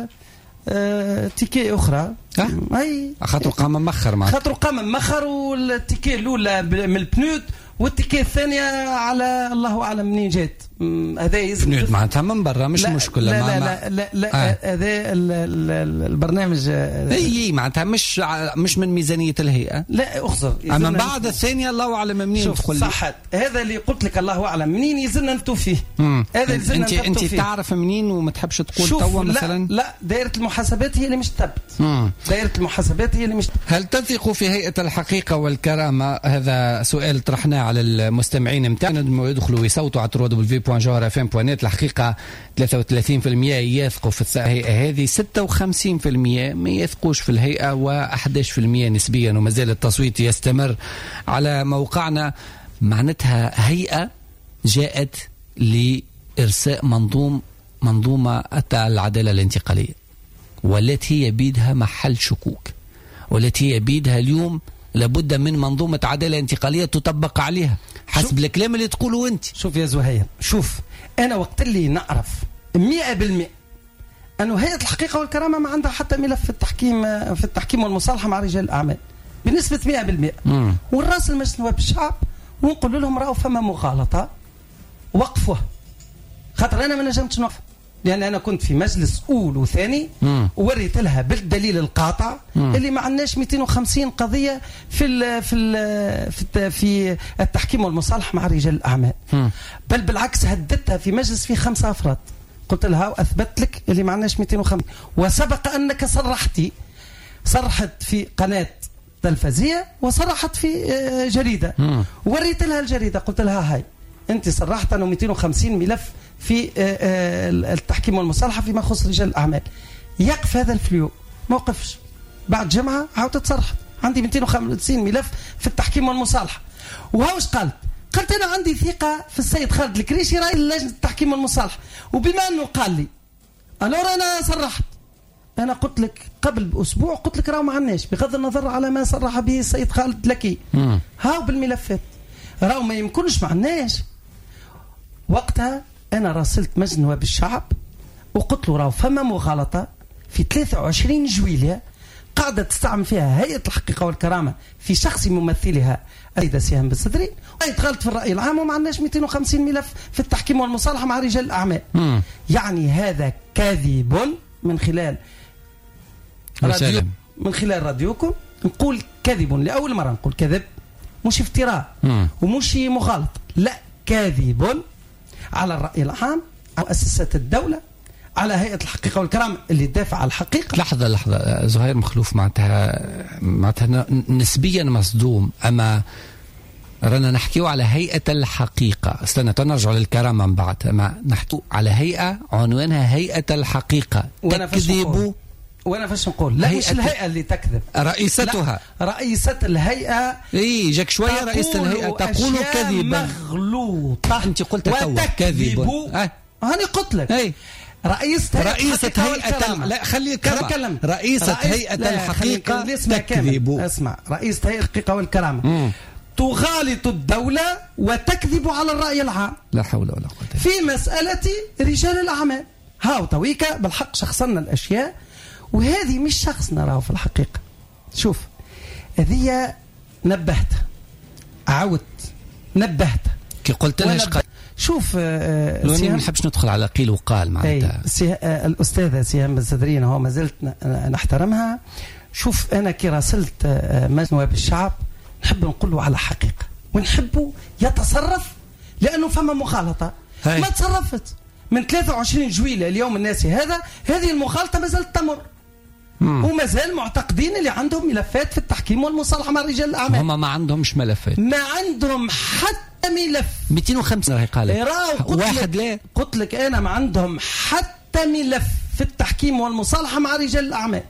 Speaker 10: تيكي أخرى.
Speaker 1: أي خاطر قام مخر
Speaker 10: والتيكي الأولى من البنود والتيكي الثانية على الله أعلم منين جات. هذا
Speaker 1: بنود معناتها من برا، مش مشكلة.
Speaker 10: لا هذا البرنامج
Speaker 1: اي معناتها مش من ميزانية الهيئة.
Speaker 10: لا أخسر.
Speaker 1: أما بعد الثانية الله أعلم منين تدخل.
Speaker 10: صحت هذا اللي قلت لك، الله أعلم منين يزلنا نتو فيه. هذا يزلنا نتو
Speaker 1: فيه. أنت تعرف منين وما تحبش تقول توا مثلا؟
Speaker 10: لا دائرة المحاسبات هي اللي مش تثبت. دائرة المحاسبات هي اللي مش.
Speaker 1: هل تثق في هيئة الحقيقة والكرامة؟ هذا سؤال طرحناه على المستمعين متاعنا، يدخلوا ويصوتوا على www.jawharfm.net. الحقيقة 33% يثقوا في الهيئة هذه، 56% ما يثقوش في الهيئة، و11% نسبيا، وما زال التصويت يستمر على موقعنا. معناتها هيئة جاءت لإرساء منظومة العدالة الانتقالية، والتي هي بيدها محل شكوك، والتي هي بيدها اليوم لابد من منظومة عدالة انتقالية تطبق عليها حسب الكلام اللي تقوله أنت.
Speaker 10: شوف يا زهير، شوف أنا وقت اللي نعرف 100% أنه هيئة الحقيقة والكرامة ما عندها حتى ملف في التحكيم والمصالحة مع رجال الأعمال بنسبة 100%. والراس المجلس نواب الشعب ونقول لهم راهو فما مغالطة وقفوها، خاطر أنا ما نجمتش نوقف، لأن أنا كنت في مجلس أول وثاني ووريت لها بالدليل القاطع اللي ما عندناش 250 قضية في التحكيم والمصالحة مع رجال الأعمال. بل بالعكس هددتها في مجلس فيه 5 أفراد، قلت لها وأثبت لك اللي ما عندناش 250. وسبق أنك صرحت في قناة تلفزية وصرحت في جريدة، وريت لها الجريدة قلت لها هاي أنت صرحت أنه 250 ملف في التحكيم والمصالحة فيما يخص رجال الأعمال. يقف هذا الفليو، موقفش. بعد جمعة عاودت صرحت عندي 250 ملف في التحكيم والمصالحة. وهاوش قلت أنا عندي ثقة في السيد خالد الكريشي رئيس لجنة التحكيم والمصالحة، وبما أنه قال لي أنا صرحت. أنا قلت لك قبل بأسبوع، قلت لك راهو ما عندناش، بغض النظر على ما صرح به السيد خالد لكي، هاو بالملفات راهو ما يمكنش، ما عندناش. وقتها أنا راسلت مجلس نواب الشعب وقلت له راهو فما مغالطة في 23 جويلية قاعدة تستعمل فيها هيئة الحقيقة والكرامة في شخص ممثلها السيدة سهام بالصدري، دخلت في الرأي العام وما عندناش 250 ملف في التحكيم والمصالحة مع رجال الأعمال. يعني هذا كاذب من خلال راديوكم. نقول كذب لأول مرة، نقول كذب مش افتراء ومش مغالط، لا كاذب على الرأي العام، على مؤسسات الدولة، على هيئة الحقيقة والكرامة اللي تدافع على الحقيقة.
Speaker 1: لحظة زهير مخلوف، معناتها نسبيا مصدوم. أما رانا نحكيو على هيئة الحقيقة، استنى تنرجع للكرامة من بعد، أما نحكيو على هيئة عنوانها هيئة الحقيقة تكذب.
Speaker 10: وانا فاش نقول لا مش الهيئه اللي تكذب،
Speaker 1: رئيستها،
Speaker 10: رئيسه الهيئه.
Speaker 1: جاك شويه رئيسه الهيئه تقول كذبا
Speaker 10: مغلوطه.
Speaker 1: انت قلت توا كذب،
Speaker 10: هاني قلت لك رئيسه
Speaker 1: هيئه لا خلي الكرامه، رئيسه هيئه الحقيقه تكذب.
Speaker 10: اسمع رئيسه هيئه الحقيقه والكرامه تغالط الدولة وتكذب على الرأي العام.
Speaker 1: لا حول ولا قوة
Speaker 10: في مسألة رجال الأعمال. هاو تويكا بالحق شخصنا الأشياء، وهذه مش شخص نراه في الحقيقة. شوف هذه نبهت عاودت نبهت
Speaker 1: كي قلت لها
Speaker 10: شوف
Speaker 1: لوني ما نحبش ندخل على قيل وقال معناتها.
Speaker 10: الأستاذة سهام الزدرين هو ما زلت نحترمها. شوف أنا كي راسلت مجلس نواب الشعب نحب نقوله على حقيقة، ونحبه يتصرف لأنه فما مخالطة. ما تصرفت من 23 جويلة اليوم الناسي هذه المخالطة ما زالت تمر، وما زال معتقدين اللي عندهم ملفات في التحكيم والمصالحة مع رجال الأعمال.
Speaker 1: هم ما عندهمش ملفات،
Speaker 10: ما عندهم حتى ملف.
Speaker 1: 205 راهي قالت واحد. لا
Speaker 10: قلت لك أنا ما عندهم حتى ملف في التحكيم والمصالحة مع رجال الأعمال.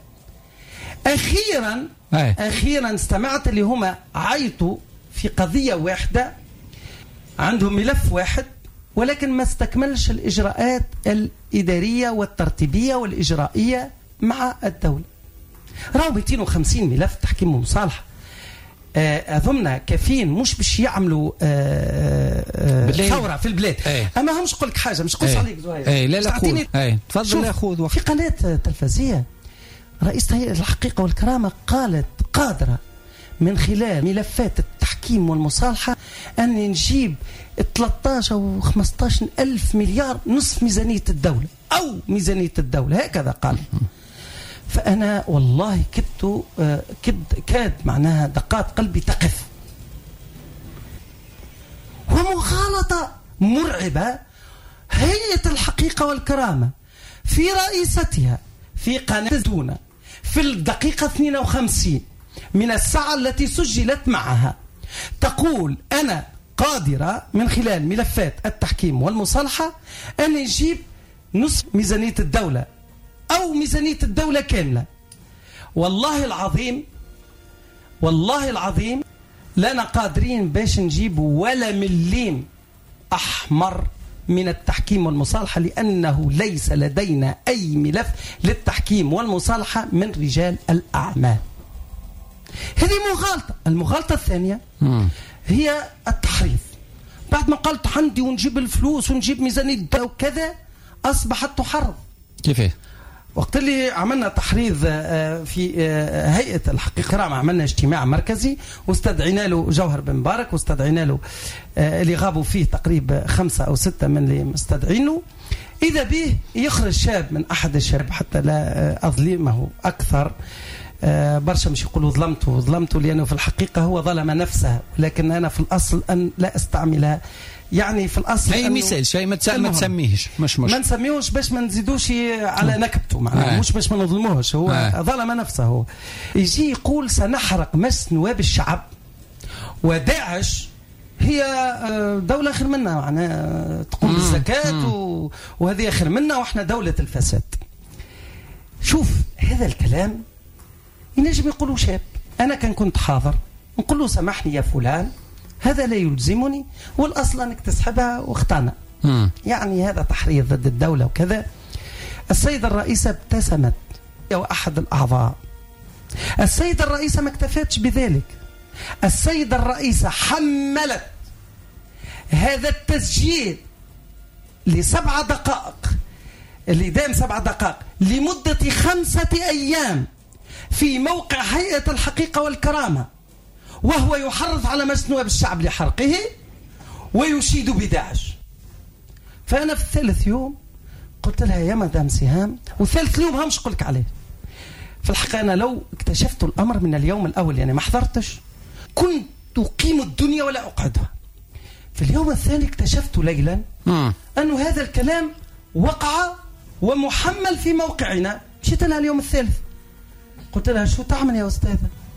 Speaker 10: أخيرا استمعت اللي هما عيطوا في قضية واحدة، عندهم ملف واحد ولكن ما استكملش الإجراءات الإدارية والترتيبية والإجرائية مع الدولة. راهو 250 ملف تحكيم ومصالحة أظن كافيين مش باش يعملوا ثورة في البلاد. أما همش نقول لك حاجة، مش قص عليك زهير.
Speaker 1: لا تفضل يا خذ
Speaker 10: في قناة تلفزية رئيسة هيئة الحقيقة والكرامة قالت قادرة من خلال ملفات التحكيم والمصالحة أن نجيب 13 أو 15 ألف مليار نصف ميزانية الدولة أو ميزانية الدولة، هكذا قال. فأنا والله كاد معناها دقات قلبي تقف. ومغالطة مرعبة. هيئة الحقيقة والكرامة في رئيستها في قناة دونة في الدقيقة 52 من الساعة التي سجلت معها تقول أنا قادرة من خلال ملفات التحكيم والمصالحة أن يجيب نصف ميزانية الدولة أو ميزانية الدولة كاملة. والله العظيم لنا قادرين باش نجيب ولا مليم أحمر من التحكيم والمصالحة، لأنه ليس لدينا أي ملف للتحكيم والمصالحة من رجال الأعمال. هذه مغالطة. المغالطة الثانية هي التحريض. بعد ما قلت عندي ونجيب الفلوس ونجيب ميزانية الدولة وكذا أصبحت تحرض.
Speaker 1: كيف؟
Speaker 10: وقت اللي عملنا تحريض في هيئة الحقيقة عملنا اجتماع مركزي واستدعينا له جوهر بن مبارك واستدعينا له اللي غابوا فيه تقريبا 5 أو 6 من اللي مستدعينه. إذا به يخرج شاب من أحد الشباب حتى لا أظلمه أكثر، برشا مش يقولوا ظلمته لأنه في الحقيقة هو ظلم نفسه، ولكن أنا في الأصل أن لا أستعملها. يعني في الأصل
Speaker 1: أي مثال شيء ما تسميهش مش ما
Speaker 10: نسميهوش باش ما نزيدوش على نكبته معناه مش باش ما نظلموهش. هو ظلم نفسه. هو يجي يقول سنحرق مجلس نواب الشعب وداعش هي دولة خير منا، معناه تقوم بالزكاة وهذه خير منا وإحنا دولة الفساد. شوف هذا الكلام ينجم يقولوا شاب. أنا كنت حاضر نقول له سامحني يا فلان هذا لا يلزمني، والأصل أنك تسحبها واختنا. يعني هذا تحريض ضد الدولة وكذا. السيدة الرئيسة ابتسمت وأحد الأعضاء. السيدة الرئيسة ما اكتفتش بذلك. السيدة الرئيسة حملت هذا التسجيل ل7 دقائق اللي دام 7 دقائق لمدة 5 أيام في موقع هيئة الحقيقة والكرامة، وهو يحرض على مجلس نواب الشعب لحرقه ويشيد بداعش. فأنا في الثالث يوم قلت لها يا مدام سهام، والثالث يوم همش قلت عليه في الحقيقة أنا لو اكتشفت الأمر من اليوم الأول يعني ما حضرتش كنت أقيم الدنيا ولا أقعدها. في اليوم الثاني اكتشفت ليلا أنه هذا الكلام وقع ومحمل في موقعنا. مشيت لها اليوم الثالث قلت لها شو تعمل يا أستاذة؟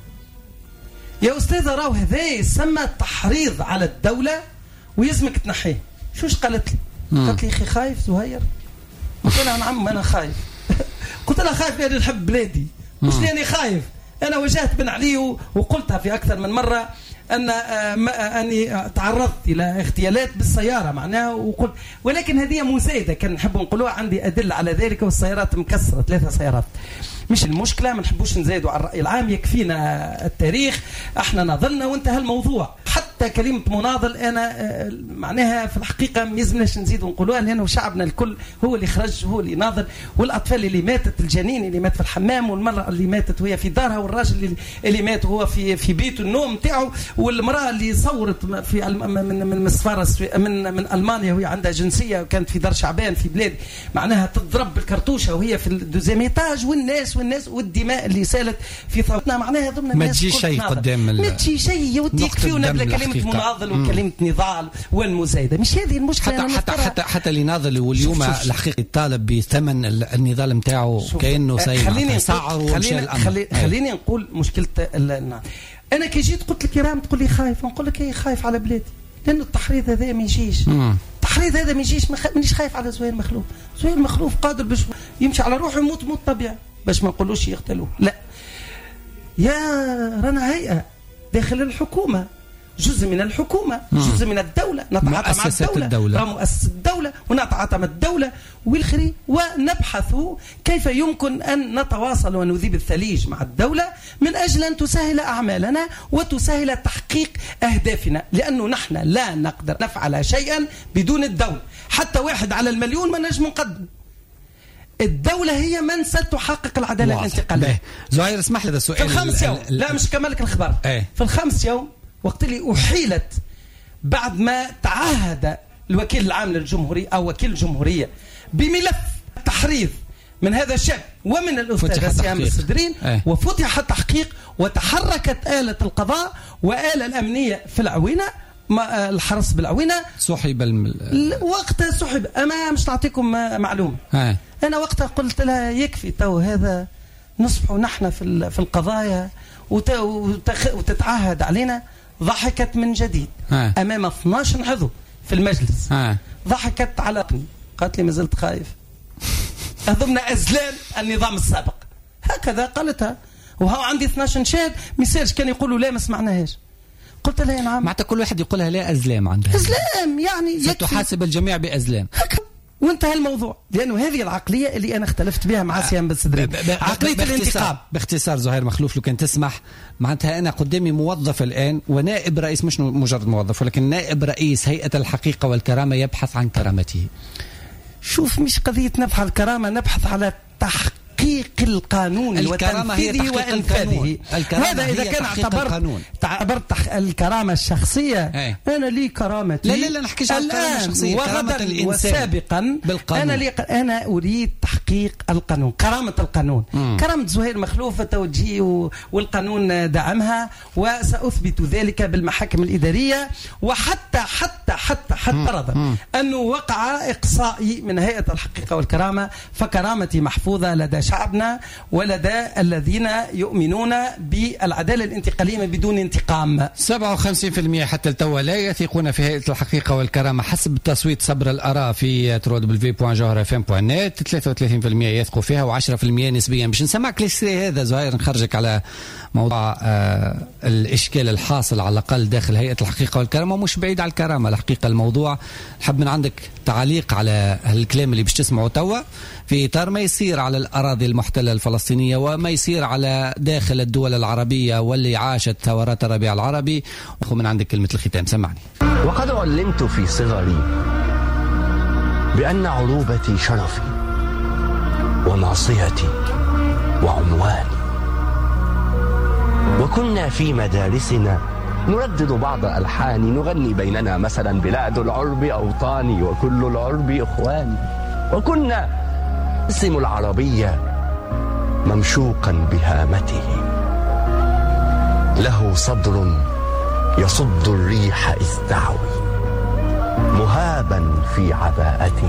Speaker 10: يا أستاذة راو هذا يسمى تحريض على الدولة ويزمك تنحيه. شوش قالت لي؟ قالت لي أخي خايف زهير؟ قلت لها نعم أنا خايف. قلت لها خايف لأني نحب بلادي مش لأني خايف. أنا واجهت بن علي وقلتها في أكثر من مرة أني تعرضت إلى اغتيالات بالسيارة معناها وقلت، ولكن هذه مزايدة كان نحب نقولوها، عندي أدلة على ذلك والسيارات مكسرة 3 سيارات. مش المشكلة، ما نحبوش نزايدوا على الرأي العام، يكفينا التاريخ، احنا ناضلنا وانتهى الموضوع. حتى كلمة مناضل أنا معناها في الحقيقة ما يلزمناش نزيد ونقولوها، لأنه شعبنا الكل هو اللي خرج، هو اللي ناضل، والأطفال اللي ماتت، الجنين اللي مات في الحمام، والمرأة اللي ماتت وهي في دارها، والراجل اللي مات وهو في بيته النوم تاعه، والمرأة اللي صورت في من السفارة من ألمانيا وهي عندها جنسية وكانت في دار شعبان في بلاد معناها تضرب بالكرتوشة وهي في الدوزيام ايتاج، والناس والدماء اللي سالت في ثورتنا معناها ضمن الناس.
Speaker 1: ما تجي شيء قدام
Speaker 10: ما تجي شيء يوديك فيه ونبلا كلمة مناضل وكلمة نضال والمزايدة، مش هذه المشكلة.
Speaker 1: حتى اللي ناضل واليوم الحقيقة الطالب بثمن النضال نتاعه كأنه سعره.
Speaker 10: خليني نقول مشكلة أنا كي جيت قلت لك يا رام تقول لي خايف، نقول لك خايف على بلادي، لأنه التحريض هذا ما يجيش. التحريض هذا ما يجيش، مانيش خايف على زهير مخلوف. زهير مخلوف قادر باش يمشي على روحه يموت موت طبيعي باش ما نقولوش يقتلوه، لا يا رانا هيئة داخل الحكومة، جزء من الحكومة، جزء من الدولة، نتعاطى مع الدولة، راه مؤسسة الدولة ونتعاطى مع الدولة والخري، ونبحث كيف يمكن أن نتواصل ونذيب الثليج مع الدولة من أجل أن تسهل أعمالنا وتسهل تحقيق أهدافنا، لأنه نحن لا نقدر نفعل شيئا بدون الدولة، حتى 1 على المليون ما نجم نقدم. الدولة هي من ستحقق العدالة الانتقالية.
Speaker 1: زهير اسمح لي هذا السؤال.
Speaker 10: في ال5 يوم لا مش كمالك الخبر. في ال5 يوم وقت اللي أحيلت بعد ما تعهد الوكيل العام للجمهورية أو وكيل الجمهورية بملف التحريض من هذا الشأن ومن الأستاذ سيام الصدرين، وفتح التحقيق وتحركت آلة القضاء وآلة الأمنية في العوينة، الحرس بالعوينة
Speaker 1: سحب
Speaker 10: وقتها سحب. أما مش نعطيكم معلومة، أنا وقتها قلت لها يكفي تو هذا، نصبح نحن في القضايا وتتعهد علينا. ضحكت من جديد أمام 12 عضو في المجلس، ضحكت علقني، قالت لي ما زلت خايف، أضمن أزلال النظام السابق، هكذا قالتها. وهو عندي 12 شاهد ميساج كان يقولوا لا ما سمعناهاش. قلت لها نعم،
Speaker 1: معناتها كل واحد يقولها لا أزلام عندها،
Speaker 10: أزلام يعني
Speaker 1: ستحاسب الجميع بأزلام،
Speaker 10: وانتهى الموضوع. لأنه هذه العقلية اللي أنا اختلفت بها مع سيام بالصدرين، عقلية الانتقام.
Speaker 1: باختصار زهير مخلوف لو كان تسمح، معناتها أنا قدامي موظف الآن ونائب رئيس، مش مجرد موظف ولكن نائب رئيس هيئة الحقيقة والكرامة يبحث عن كرامته.
Speaker 10: شوف مش قضية نبحث عن الكرامة، نبحث على تحقيق القانون وتنفيذه وإنفاذه. هذا إذا كان اعتبرت الكرامة الشخصية، أنا لي كرامتي،
Speaker 1: لا نحكيش عن الكرامة الشخصية،
Speaker 10: وغدا وسابقا أنا أريد تحقيق القانون، كرامة القانون. كرامة زهير مخلوف توجيه والقانون دعمها، وسأثبت ذلك بالمحاكم الإدارية، وحتى رضا أنه وقع إقصائي من هيئة الحقيقة والكرامة، فكرامتي محفوظة لدى شعبنا ولدى الذين يؤمنون بالعدالة الانتقالية بدون انتقام.
Speaker 1: 57% حتى التو لا يثقون في هيئة الحقيقة والكرامة حسب تصويت صبر الآراء في www.jawharfm.net. 33% يثقوا فيها و10% نسبيا. باش نسمعك ليستري هذا زهير، نخرجك على موضوع الإشكال الحاصل على الأقل داخل هيئة الحقيقة والكرامة، مش بعيد على الكرامة الحقيقة الموضوع. نحب من عندك تعليق على الكلام اللي باش تسمعه توا في إطار ما يصير على الأراضي المحتلة الفلسطينية وما يصير على داخل الدول العربية واللي عاشت ثورات الربيع العربي. أخو من عندك كلمة الختام، سمعني.
Speaker 16: وقد علمت في صغري بأن عروبتي شرفي وناصيتي وعنواني، وكنا في مدارسنا نردد بعض ألحان نغني بيننا، مثلا بلاد العرب أوطاني وكل العرب إخواني، وكنا نرسم العربية ممشوقا بهامته، له صدر يصد الريح إذ تعوي مهابا في عباءته،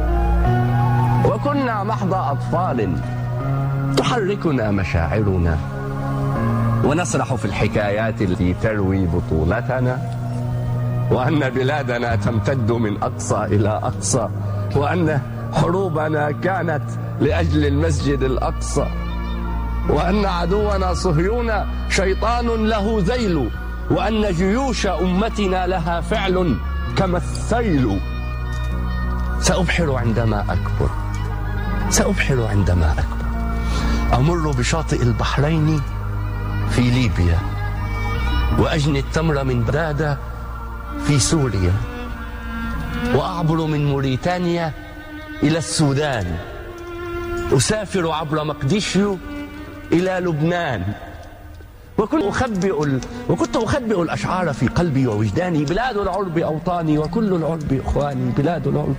Speaker 16: وكنا محض أطفال تحركنا مشاعرنا ونسرح في الحكايات التي تروي بطولتنا، وأن بلادنا تمتد من أقصى إلى أقصى، وأن حروبنا كانت لأجل المسجد الأقصى، وأن عدونا صهيون شيطان له ذيل، وأن جيوش أمتنا لها فعل كما السيل. سأبحر عندما أكبر، سأبحر عندما أكبر، أمر بشاطئ البحرين في ليبيا، وأجني التمر من بغداد في سوريا، وأعبر من موريتانيا إلى السودان، أسافر عبر مقديشيو إلى لبنان، وكنت أخبئ الأشعار في قلبي ووجداني. بلاد العرب أوطاني وكل العرب إخواني، بلاد العرب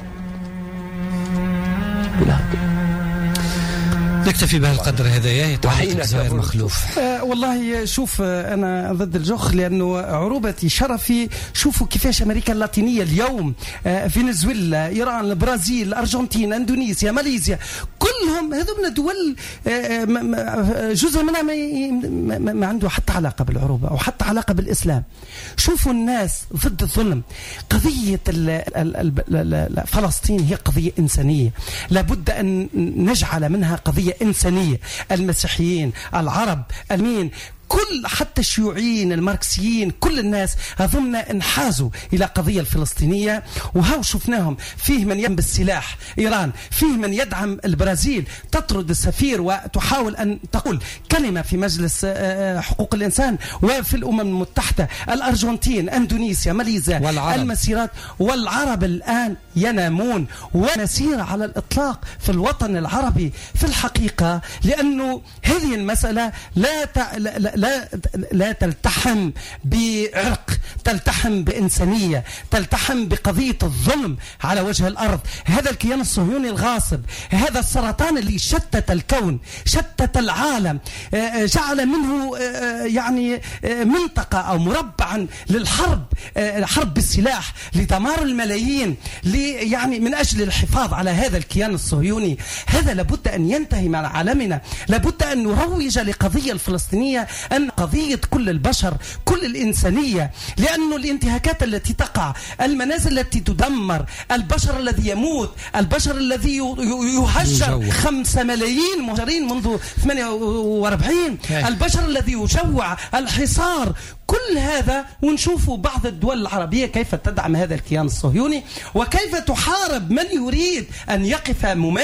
Speaker 16: بلاد.
Speaker 1: نكتفي بهالقدر هذا يا زهير مخلوف.
Speaker 10: والله شوف أنا ضد الجخ، لأنه عروبتي شرفي. شوفوا كيفاش أمريكا اللاتينية اليوم، فنزويلا، إيران، البرازيل، الأرجنتين، إندونيسيا، ماليزيا، كلهم هذول دول جزء منها ما عنده حتى علاقة بالعروبة أو حتى علاقة بالإسلام. شوفوا الناس ضد الظلم. قضية فلسطين هي قضية إنسانية، لابد أن نجعل منها قضية إنسانية. المسيحيين، العرب، المين، كل حتى الشيوعيين، الماركسيين، كل الناس أظن انحازوا إلى قضية الفلسطينية. وهاو شفناهم، فيه من يدعم بالسلاح إيران، فيه من يدعم البرازيل، تطرد السفير وتحاول أن تقول كلمة في مجلس حقوق الإنسان وفي الأمم المتحدة. الأرجنتين، أندونيسيا، ماليزيا، المسيرات. والعرب الآن ينامون، ونسير على الإطلاق في الوطن العربي في الحقيقة، لأنه هذه المسألة لا تلتحم بعرق، تلتحم بإنسانية، تلتحم بقضية الظلم على وجه الأرض. هذا الكيان الصهيوني الغاصب، هذا السرطان اللي شتت الكون، شتت العالم، جعل منه يعني منطقة أو مربعا للحرب، حرب بالسلاح لدمار الملايين، يعني من أجل الحفاظ على هذا الكيان الصهيوني. هذا لابد أن ينتهي مع عالمنا. لابد أن نروج لقضية الفلسطينية أن قضية كل البشر، كل الإنسانية، لأنه الانتهاكات التي تقع، المنازل التي تدمر، البشر الذي يموت، البشر الذي يهجر، 5 ملايين مهجرين منذ 48، البشر الذي يجوع، الحصار، كل هذا. ونشوف بعض الدول العربية كيف تدعم هذا الكيان الصهيوني، وكيف تحارب من يريد أن يقف